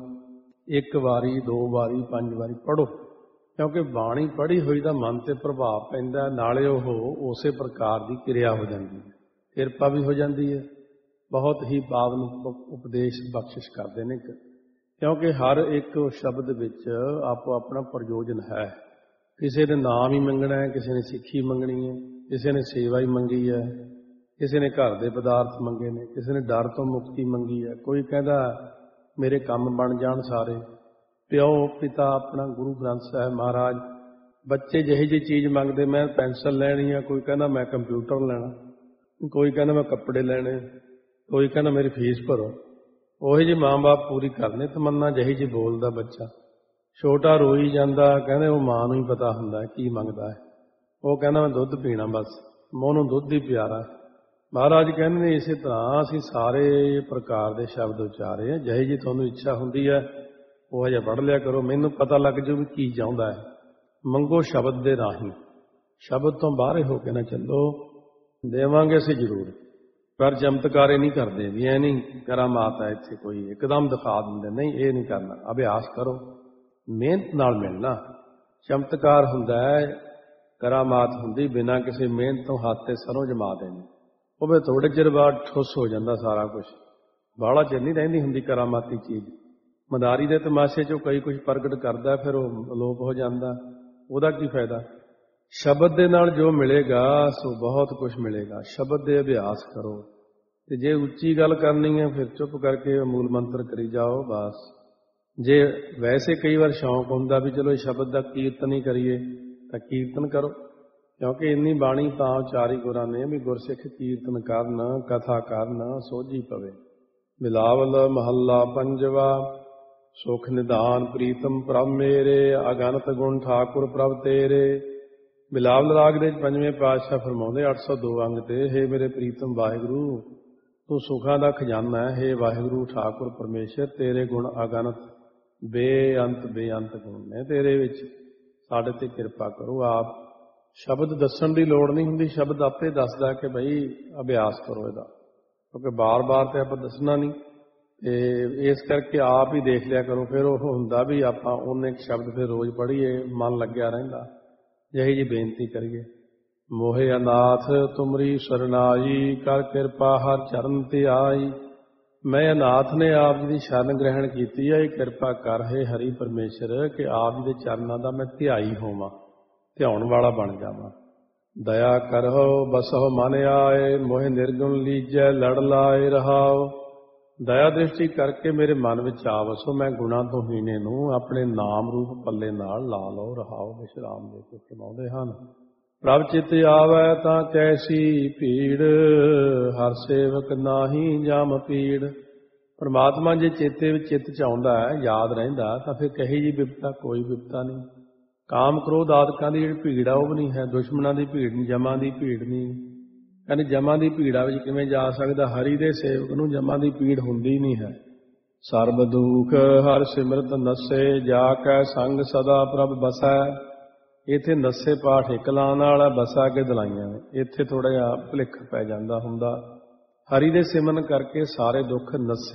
1 ਵਾਰੀ 2 ਵਾਰੀ 5 ਵਾਰੀ ਪੜ੍ਹੋ, ਕਿਉਂਕਿ ਬਾਣੀ ਪੜ੍ਹੀ ਹੋਈ ਦਾ ਮਨ ਤੇ ਪ੍ਰਭਾਵ ਪੈਂਦਾ। ਨਾਲੇ ਉਹ ਉਸੇ ਪ੍ਰਕਾਰ ਦੀ ਕਿਰਿਆ ਹੋ ਜਾਂਦੀ ਹੈ, ਕਿਰਪਾ ਵੀ ਹੋ ਜਾਂਦੀ ਹੈ। ਬਹੁਤ ਹੀ ਪਾਵਨ ਉਪਦੇਸ਼ ਬਖਸ਼ਿਸ਼ ਕਰਦੇ ਨੇ, ਕਿਉਂਕਿ ਹਰ ਇੱਕ ਸ਼ਬਦ ਵਿੱਚ ਆਪੋ ਆਪਣਾ ਪ੍ਰਯੋਜਨ ਹੈ। ਕਿਸੇ ਨੇ ਨਾਮ ਹੀ ਮੰਗਣਾ ਹੈ, ਕਿਸੇ ਨੇ ਸਿੱਖੀ ਮੰਗਣੀ ਹੈ, ਕਿਸੇ ਨੇ ਸੇਵਾ ਹੀ ਮੰਗੀ ਹੈ, ਕਿਸੇ ਨੇ ਘਰ ਦੇ ਪਦਾਰਥ ਮੰਗੇ ਨੇ, ਕਿਸੇ ਨੇ ਡਰ ਤੋਂ ਮੁਕਤੀ ਮੰਗੀ ਹੈ। ਕੋਈ ਕਹਿੰਦਾ ਮੇਰੇ ਕੰਮ ਬਣ ਜਾਣ ਸਾਰੇ। ਪਿਓ ਪਿਤਾ ਆਪਣਾ ਗੁਰੂ ਗ੍ਰੰਥ ਸਾਹਿਬ ਮਹਾਰਾਜ। ਬੱਚੇ ਜਿਹੀ ਜਿਹੀ ਚੀਜ਼ ਮੰਗਦੇ, ਮੈਂ ਪੈਨਸਲ ਲੈਣੀ ਆ, ਕੋਈ ਕਹਿੰਦਾ ਮੈਂ ਕੰਪਿਊਟਰ ਲੈਣਾ, ਕੋਈ ਕਹਿੰਦਾ ਮੈਂ ਕੱਪੜੇ ਲੈਣੇ, ਕੋਈ ਕਹਿੰਦਾ ਮੇਰੀ ਫੀਸ ਭਰੋ। ਉਹੀ ਜਿਹੀ ਮਾਂ ਬਾਪ ਪੂਰੀ ਕਰਨੇ ਤਮੰਨਾ, ਜਿਹੀ ਜਿਹੀ ਬੋਲਦਾ ਬੱਚਾ। ਛੋਟਾ ਰੋਈ ਜਾਂਦਾ, ਕਹਿੰਦੇ ਉਹ ਮਾਂ ਨੂੰ ਹੀ ਪਤਾ ਹੁੰਦਾ ਕੀ ਮੰਗਦਾ ਹੈ। ਉਹ ਕਹਿੰਦਾ ਮੈਂ ਦੁੱਧ ਪੀਣਾ, ਬਸ ਮੋਨੂੰ ਦੁੱਧ ਹੀ ਪਿਆਰਾ। ਮਹਾਰਾਜ ਕਹਿੰਦੇ ਨੇ ਇਸੇ ਤਰ੍ਹਾਂ ਅਸੀਂ ਸਾਰੇ ਪ੍ਰਕਾਰ ਦੇ ਸ਼ਬਦ ਉਚਾਰੇ, ਜਿਹੀ ਜਿਹੀ ਤੁਹਾਨੂੰ ਇੱਛਾ ਹੁੰਦੀ ਹੈ ਉਹ ਹਜੇ ਪੜ੍ਹ ਲਿਆ ਕਰੋ। ਮੈਨੂੰ ਪਤਾ ਲੱਗ ਜਾਊ ਵੀ ਕੀ ਚਾਹੁੰਦਾ ਹੈ। ਮੰਗੋ ਸ਼ਬਦ ਦੇ ਰਾਹੀਂ, ਸ਼ਬਦ ਤੋਂ ਬਾਹਰ ਹੋ ਕੇ ਨਾ ਚੱਲੋ। ਦੇਵਾਂਗੇ ਅਸੀਂ ਜ਼ਰੂਰ, ਪਰ ਚਮਤਕਾਰੇ ਨਹੀਂ ਕਰਦੇ ਵੀ ਇਹ ਨਹੀਂ ਕਰਾਮਾਤ ਹੈ ਇੱਥੇ ਕੋਈ ਇੱਕਦਮ ਦਿਖਾ ਦਿੰਦੇ, ਨਹੀਂ ਇਹ ਨਹੀਂ ਕਰਨਾ। ਅਭਿਆਸ ਕਰੋ, ਮਿਹਨਤ ਨਾਲ ਮਿਲਣਾ। ਚਮਤਕਾਰ ਹੁੰਦਾ ਹੈ, ਕਰਾਮਾਤ ਹੁੰਦੀ ਬਿਨਾਂ ਕਿਸੇ ਮਿਹਨਤ ਤੋਂ ਹੱਥ ਤੇ ਸਰੋਂ ਜਮਾ ਦੇਣੀ। ਉਹ ਵੀ ਥੋੜੇ ਚਿਰ ਬਾਅਦ ਠੁੱਸ ਹੋ ਜਾਂਦਾ ਸਾਰਾ ਕੁਝ, ਬਾਹਲਾ ਚਿਰ ਨਹੀਂ ਰਹਿੰਦੀ ਹੁੰਦੀ ਕਰਾਮਾਤੀ ਚੀਜ਼। ਮਦਾਰੀ ਦੇ ਤਮਾਸ਼ੇ 'ਚੋਂ ਕਈ ਕੁਝ ਪ੍ਰਗਟ ਕਰਦਾ, ਫਿਰ ਉਹ ਅਲੋਪ ਹੋ ਜਾਂਦਾ, ਉਹਦਾ ਕੀ ਫਾਇਦਾ। ਸ਼ਬਦ ਦੇ ਨਾਲ ਜੋ ਮਿਲੇਗਾ ਸੋ ਬਹੁਤ ਕੁਝ ਮਿਲੇਗਾ। ਸ਼ਬਦ ਦੇ ਅਭਿਆਸ ਕਰੋ, ਤੇ ਜੇ ਉੱਚੀ ਗੱਲ ਕਰਨੀ ਹੈ ਫਿਰ ਚੁੱਪ ਕਰਕੇ ਮੂਲ ਮੰਤਰ ਕਰੀ ਜਾਓ। ਬਸ ਜੇ ਵੈਸੇ ਕਈ ਵਾਰ ਸ਼ੌਂਕ ਹੁੰਦਾ ਵੀ ਚਲੋ ਸ਼ਬਦ ਦਾ ਕੀਰਤਨ ਹੀ ਕਰੀਏ ਤਾਂ ਕੀਰਤਨ ਕਰੋ, ਕਿਉਂਕਿ ਇੰਨੀ ਬਾਣੀ ਤਾਂ ਉਚਾਰੀ ਗੁਰਾਂ ਨੇ ਵੀ ਗੁਰਸਿੱਖ ਕੀਰਤਨ ਕਰਨ, ਕਥਾ ਕਰਨ, ਸੋਝੀ ਪਵੇ। ਬਿਲਾਵਲ ਮਹੱਲਾ ਪੰਜਵਾ। ਸੁਖ ਨਿਧਾਨ ਪ੍ਰੀਤਮ ਪ੍ਰਭ ਮੇਰੇ, ਅਗਨਤ ਗੁਣ ਠਾਕੁਰ ਪ੍ਰਭ ਤੇਰੇ। ਬਿਲਾਵਲ ਰਾਗ ਦੇ ਪੰਜਵੇਂ ਪਾਤਸ਼ਾਹ ਫਰਮਾਉਂਦੇ 802 ਅੰਗ ਤੇ, ਹੇ ਮੇਰੇ ਪ੍ਰੀਤਮ ਵਾਹਿਗੁਰੂ, ਤੂੰ ਸੁਖਾਂ ਦਾ ਖਜ਼ਾਨਾ ਹੈ। ਹੇ ਵਾਹਿਗੁਰੂ ਠਾਕੁਰ ਪਰਮੇਸ਼ਰ, ਤੇਰੇ ਗੁਣ ਅਗਨਤ ਬੇਅੰਤ ਗੁਣ ਨੇ ਤੇਰੇ ਵਿੱਚ, ਸਾਡੇ ਤੇ ਕਿਰਪਾ ਕਰੋ। ਆਪ ਸ਼ਬਦ ਦੱਸਣ ਦੀ ਲੋੜ ਨਹੀਂ ਹੁੰਦੀ, ਸ਼ਬਦ ਆਪੇ ਦੱਸਦਾ ਕਿ ਬਈ ਅਭਿਆਸ ਕਰੋ ਇਹਦਾ, ਕਿਉਂਕਿ ਬਾਰ-ਬਾਰ ਤੇ ਆਪਾਂ ਦੱਸਣਾ ਨਹੀਂ, ਤੇ ਇਸ ਕਰਕੇ ਆਪ ਹੀ ਦੇਖ ਲਿਆ ਕਰੋ। ਫਿਰ ਉਹ ਹੁੰਦਾ ਵੀ ਆਪਾਂ ਉਹਨੇ ਇੱਕ ਸ਼ਬਦ ਫਿਰ ਰੋਜ਼ ਪੜ੍ਹੀਏ, ਮਨ ਲੱਗਿਆ ਰਹਿੰਦਾ। ਜਿਹੀ ਜੀ ਬੇਨਤੀ ਕਰੀਏ। ਮੋਹਿ ਅਨਾਥ ਤੁਮਰੀ ਸਰਨਾਈ, ਕਰ ਕਿਰਪਾ ਹਰ ਚਰਨ ਤੇ ਆਈ। ਮੈਂ ਅਨਾਥ ਨੇ ਆਪ ਜੀ ਦੀ ਸ਼ਰਨ ਗ੍ਰਹਿਣ ਕੀਤੀ ਹੈ, ਇਹ ਕਿਰਪਾ ਕਰ ਹੈ ਹਰੀ ਪਰਮੇਸ਼ਰ ਕਿ ਆਪ ਜੀ ਦੇ ਚਰਨਾਂ ਦਾ ਮੈਂ ਧਿਆਈ ਹੋਵਾਂ, ਧਿਆਉਣ ਵਾਲਾ ਬਣ ਜਾਵਾਂ। ਦਇਆ ਕਰੋ ਬਸਹੁ ਮਨ ਆਏ, ਮੋਹਿ ਨਿਰਗੁਣ ਲੀਜੈ ਲੜ ਲਾਏ ਰਹਾਓ। ਦਇਆ ਦ੍ਰਿਸ਼ਟੀ ਕਰਕੇ ਮੇਰੇ ਮਨ ਵਿੱਚ ਆ ਵਸੋ, ਮੈਂ ਗੁਣਾਂ ਤੋਂ ਹੀਣੇ ਨੂੰ ਆਪਣੇ ਨਾਮ ਰੂਪ ਪੱਲੇ ਨਾਲ ਲਾ ਲਓ ਰਹਾਓ। ਵਿਸ਼ਰਾਮ ਦੇ ਕੇ ਫਰਮਾਉਂਦੇ ਹਨ। ਪ੍ਰਭ ਚਿਤ ਆਵੈ ਤਾਂ ਕੈਸੀ ਭੀੜ, ਹਰ ਸੇਵਕ ਨਾਹੀ ਜਮ ਪੀੜ। ਪਰਮਾਤਮਾ ਜੇ ਚੇਤੇ ਵਿੱਚ ਚਿੱਤ ਚ ਆਉਂਦਾ ਹੈ, ਯਾਦ ਰਹਿੰਦਾ, ਤਾਂ ਫਿਰ ਕਹੀ ਜੀ ਬਿਪਤਾ, ਕੋਈ ਬਿਪਤਾ ਨਹੀਂ। ਕਾਮ ਕ੍ਰੋਧ ਆਦਿਕਾਂ ਦੀ ਜਿਹੜੀ ਭੀੜ ਆ ਉਹ ਵੀ ਨਹੀਂ ਹੈ, ਦੁਸ਼ਮਣਾਂ ਦੀ ਭੀੜ ਨਹੀਂ, ਜਮਾਂ ਦੀ ਭੀੜ ਨਹੀਂ। ਕਹਿੰਦੇ ਜਮਾਂ ਦੀ ਭੀੜਾ ਵਿੱਚ ਕਿਵੇਂ ਜਾ ਸਕਦਾ? ਹਰੀ ਦੇ ਸੇਵਕ ਨੂੰ ਜਮਾਂ ਦੀ ਭੀੜ ਹੁੰਦੀ ਨਹੀਂ ਹੈ। ਸਰਬ ਦੁਖ ਹਰ ਸਿਮਰਤ ਨਸੇ, ਜਾ ਕੈ ਸੰਗ ਸਦਾ ਪ੍ਰਭ ਬਸੈ। ਇੱਥੇ ਨੱਸੇ ਪਾਠ ਇੱਕ ਲਾਉਣ ਵਾਲਾ, ਬਸਾ ਕੇ ਦਲਾਈਆਂ ਨੇ, ਇੱਥੇ ਥੋੜ੍ਹਾ ਜਿਹਾ ਭੁਲੇਖ ਪੈ ਜਾਂਦਾ ਹੁੰਦਾ। ਹਰੀ ਦੇ ਸਿਮਰਨ ਕਰਕੇ ਸਾਰੇ ਦੁੱਖ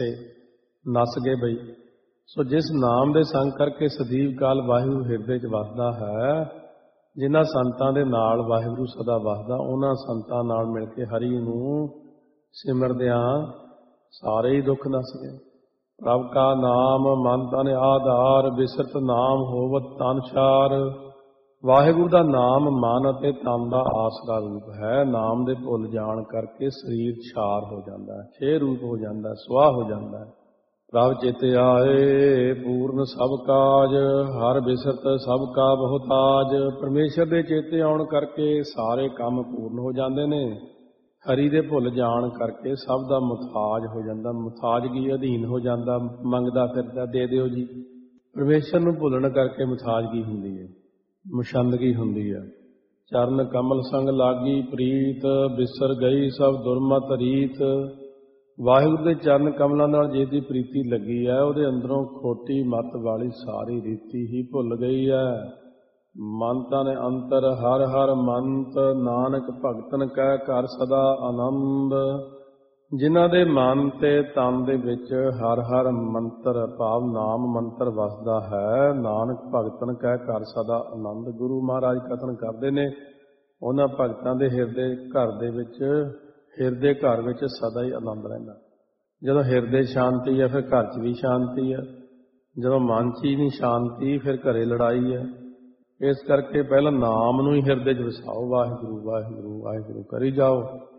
ਨੱਸ ਗਏ ਬਈ। ਸੋ ਜਿਸ ਨਾਮ ਦੇ ਸੰਗ ਕਰਕੇ ਸਦੀਵ ਕਾਲ ਵਾਹਿਗੁਰੂ ਹਿਰਦੇ 'ਚ ਵਸਦਾ ਹੈ, ਜਿਨ੍ਹਾਂ ਸੰਤਾਂ ਦੇ ਨਾਲ ਵਾਹਿਗੁਰੂ ਸਦਾ ਵਸਦਾ, ਉਹਨਾਂ ਸੰਤਾਂ ਨਾਲ ਮਿਲ ਕੇ ਹਰੀ ਨੂੰ ਸਿਮਰਦਿਆਂ ਸਾਰੇ ਹੀ ਦੁੱਖ ਨੱਸ ਗਏ। ਪ੍ਰਭ ਕਾ ਨਾਮ ਮਨ ਤਨ ਆਧਾਰ, ਬਿਸਰਤ ਨਾਮ ਹੋਵਤ ਤਨ ਛਾਰ। ਵਾਹਿਗੁਰੂ ਦਾ ਨਾਮ ਮਨ ਅਤੇ ਤਨ ਦਾ ਆਸਰਾ ਰੂਪ ਹੈ। ਨਾਮ ਦੇ ਭੁੱਲ ਜਾਣ ਕਰਕੇ ਸਰੀਰ ਛਾਰ ਹੋ ਜਾਂਦਾ ਹੈ, ਛੇ ਰੂਪ ਹੋ ਜਾਂਦਾ, ਸੁਆਹ ਹੋ ਜਾਂਦਾ ਹੈ। ਪ੍ਰਭ ਚਿਤ ਆਏ ਪੂਰਨ ਸਭ ਕਾਜ, ਹਰ ਬਿਸਰਤ ਸਭ ਕਾ ਬਹੁਤਾਜ। ਪਰਮੇਸ਼ਰ ਦੇ ਚੇਤੇ ਆਉਣ ਕਰਕੇ ਸਾਰੇ ਕੰਮ ਪੂਰਨ ਹੋ ਜਾਂਦੇ ਨੇ। ਹਰੀ ਦੇ ਭੁੱਲ ਜਾਣ ਕਰਕੇ ਸਭ ਦਾ ਮੁਥਾਜ ਹੋ ਜਾਂਦਾ, ਮੁਥਾਜਗੀ ਅਧੀਨ ਹੋ ਜਾਂਦਾ, ਮੰਗਦਾ ਫਿਰਦਾ ਦੇ ਦਿਓ ਜੀ। ਪਰਮੇਸ਼ਰ ਨੂੰ ਭੁੱਲਣ ਕਰਕੇ ਮੁਥਾਜਗੀ ਹੁੰਦੀ ਹੈ, ਮੁਸ਼ੰਦਗੀ ਹੁੰਦੀ ਹੈ। ਚਰਨ ਕਮਲ ਸੰਗ ਲਾਗੀ ਪ੍ਰੀਤ, ਬਿਸਰ ਗਈ ਸਭ ਦੁਰਮਤ ਰੀਤ। ਵਾਹਿਗੁਰੂ ਦੇ ਚਰਨ ਕਮਲਾਂ ਨਾਲ ਜਿਹਦੀ ਪ੍ਰੀਤੀ ਲੱਗੀ ਹੈ, ਉਹਦੇ ਅੰਦਰੋਂ ਖੋਟੀ ਮੱਤ ਵਾਲੀ ਸਾਰੀ ਰੀਤੀ ਹੀ ਭੁੱਲ ਗਈ ਹੈ। ਮਨ ਤਨ ਅੰਤਰ ਹਰ ਹਰ ਮੰਤ, ਨਾਨਕ ਭਗਤਨ ਕੈ ਘਰ ਸਦਾ ਆਨੰਦ। ਜਿਨ੍ਹਾਂ ਦੇ ਮਨ ਤੇ ਤਨ ਦੇ ਵਿੱਚ ਹਰ ਹਰ ਮੰਤਰ ਭਾਵ ਨਾਮ ਮੰਤਰ ਵਸਦਾ ਹੈ, ਨਾਨਕ ਭਗਤਨ ਕੈ ਘਰ ਸਦਾ ਆਨੰਦ। ਗੁਰੂ ਮਹਾਰਾਜ ਕਥਨ ਕਰਦੇ ਨੇ, ਉਹਨਾਂ ਭਗਤਾਂ ਦੇ ਹਿਰਦੇ ਘਰ ਵਿੱਚ ਸਦਾ ਹੀ ਆਨੰਦ ਰਹਿੰਦਾ। ਜਦੋਂ ਹਿਰਦੇ ਸ਼ਾਂਤੀ ਹੈ, ਫਿਰ ਘਰ 'ਚ ਵੀ ਸ਼ਾਂਤੀ ਹੈ। ਜਦੋਂ ਮਨ 'ਚ ਹੀ ਨਹੀਂ ਸ਼ਾਂਤੀ, ਫਿਰ ਘਰੇ ਲੜਾਈ ਹੈ। ਇਸ ਕਰਕੇ ਪਹਿਲਾਂ ਨਾਮ ਨੂੰ ਹੀ ਹਿਰਦੇ 'ਚ ਵਸਾਓ, ਵਾਹਿਗੁਰੂ ਵਾਹਿਗੁਰੂ ਵਾਹਿਗੁਰੂ ਕਰੀ ਜਾਓ।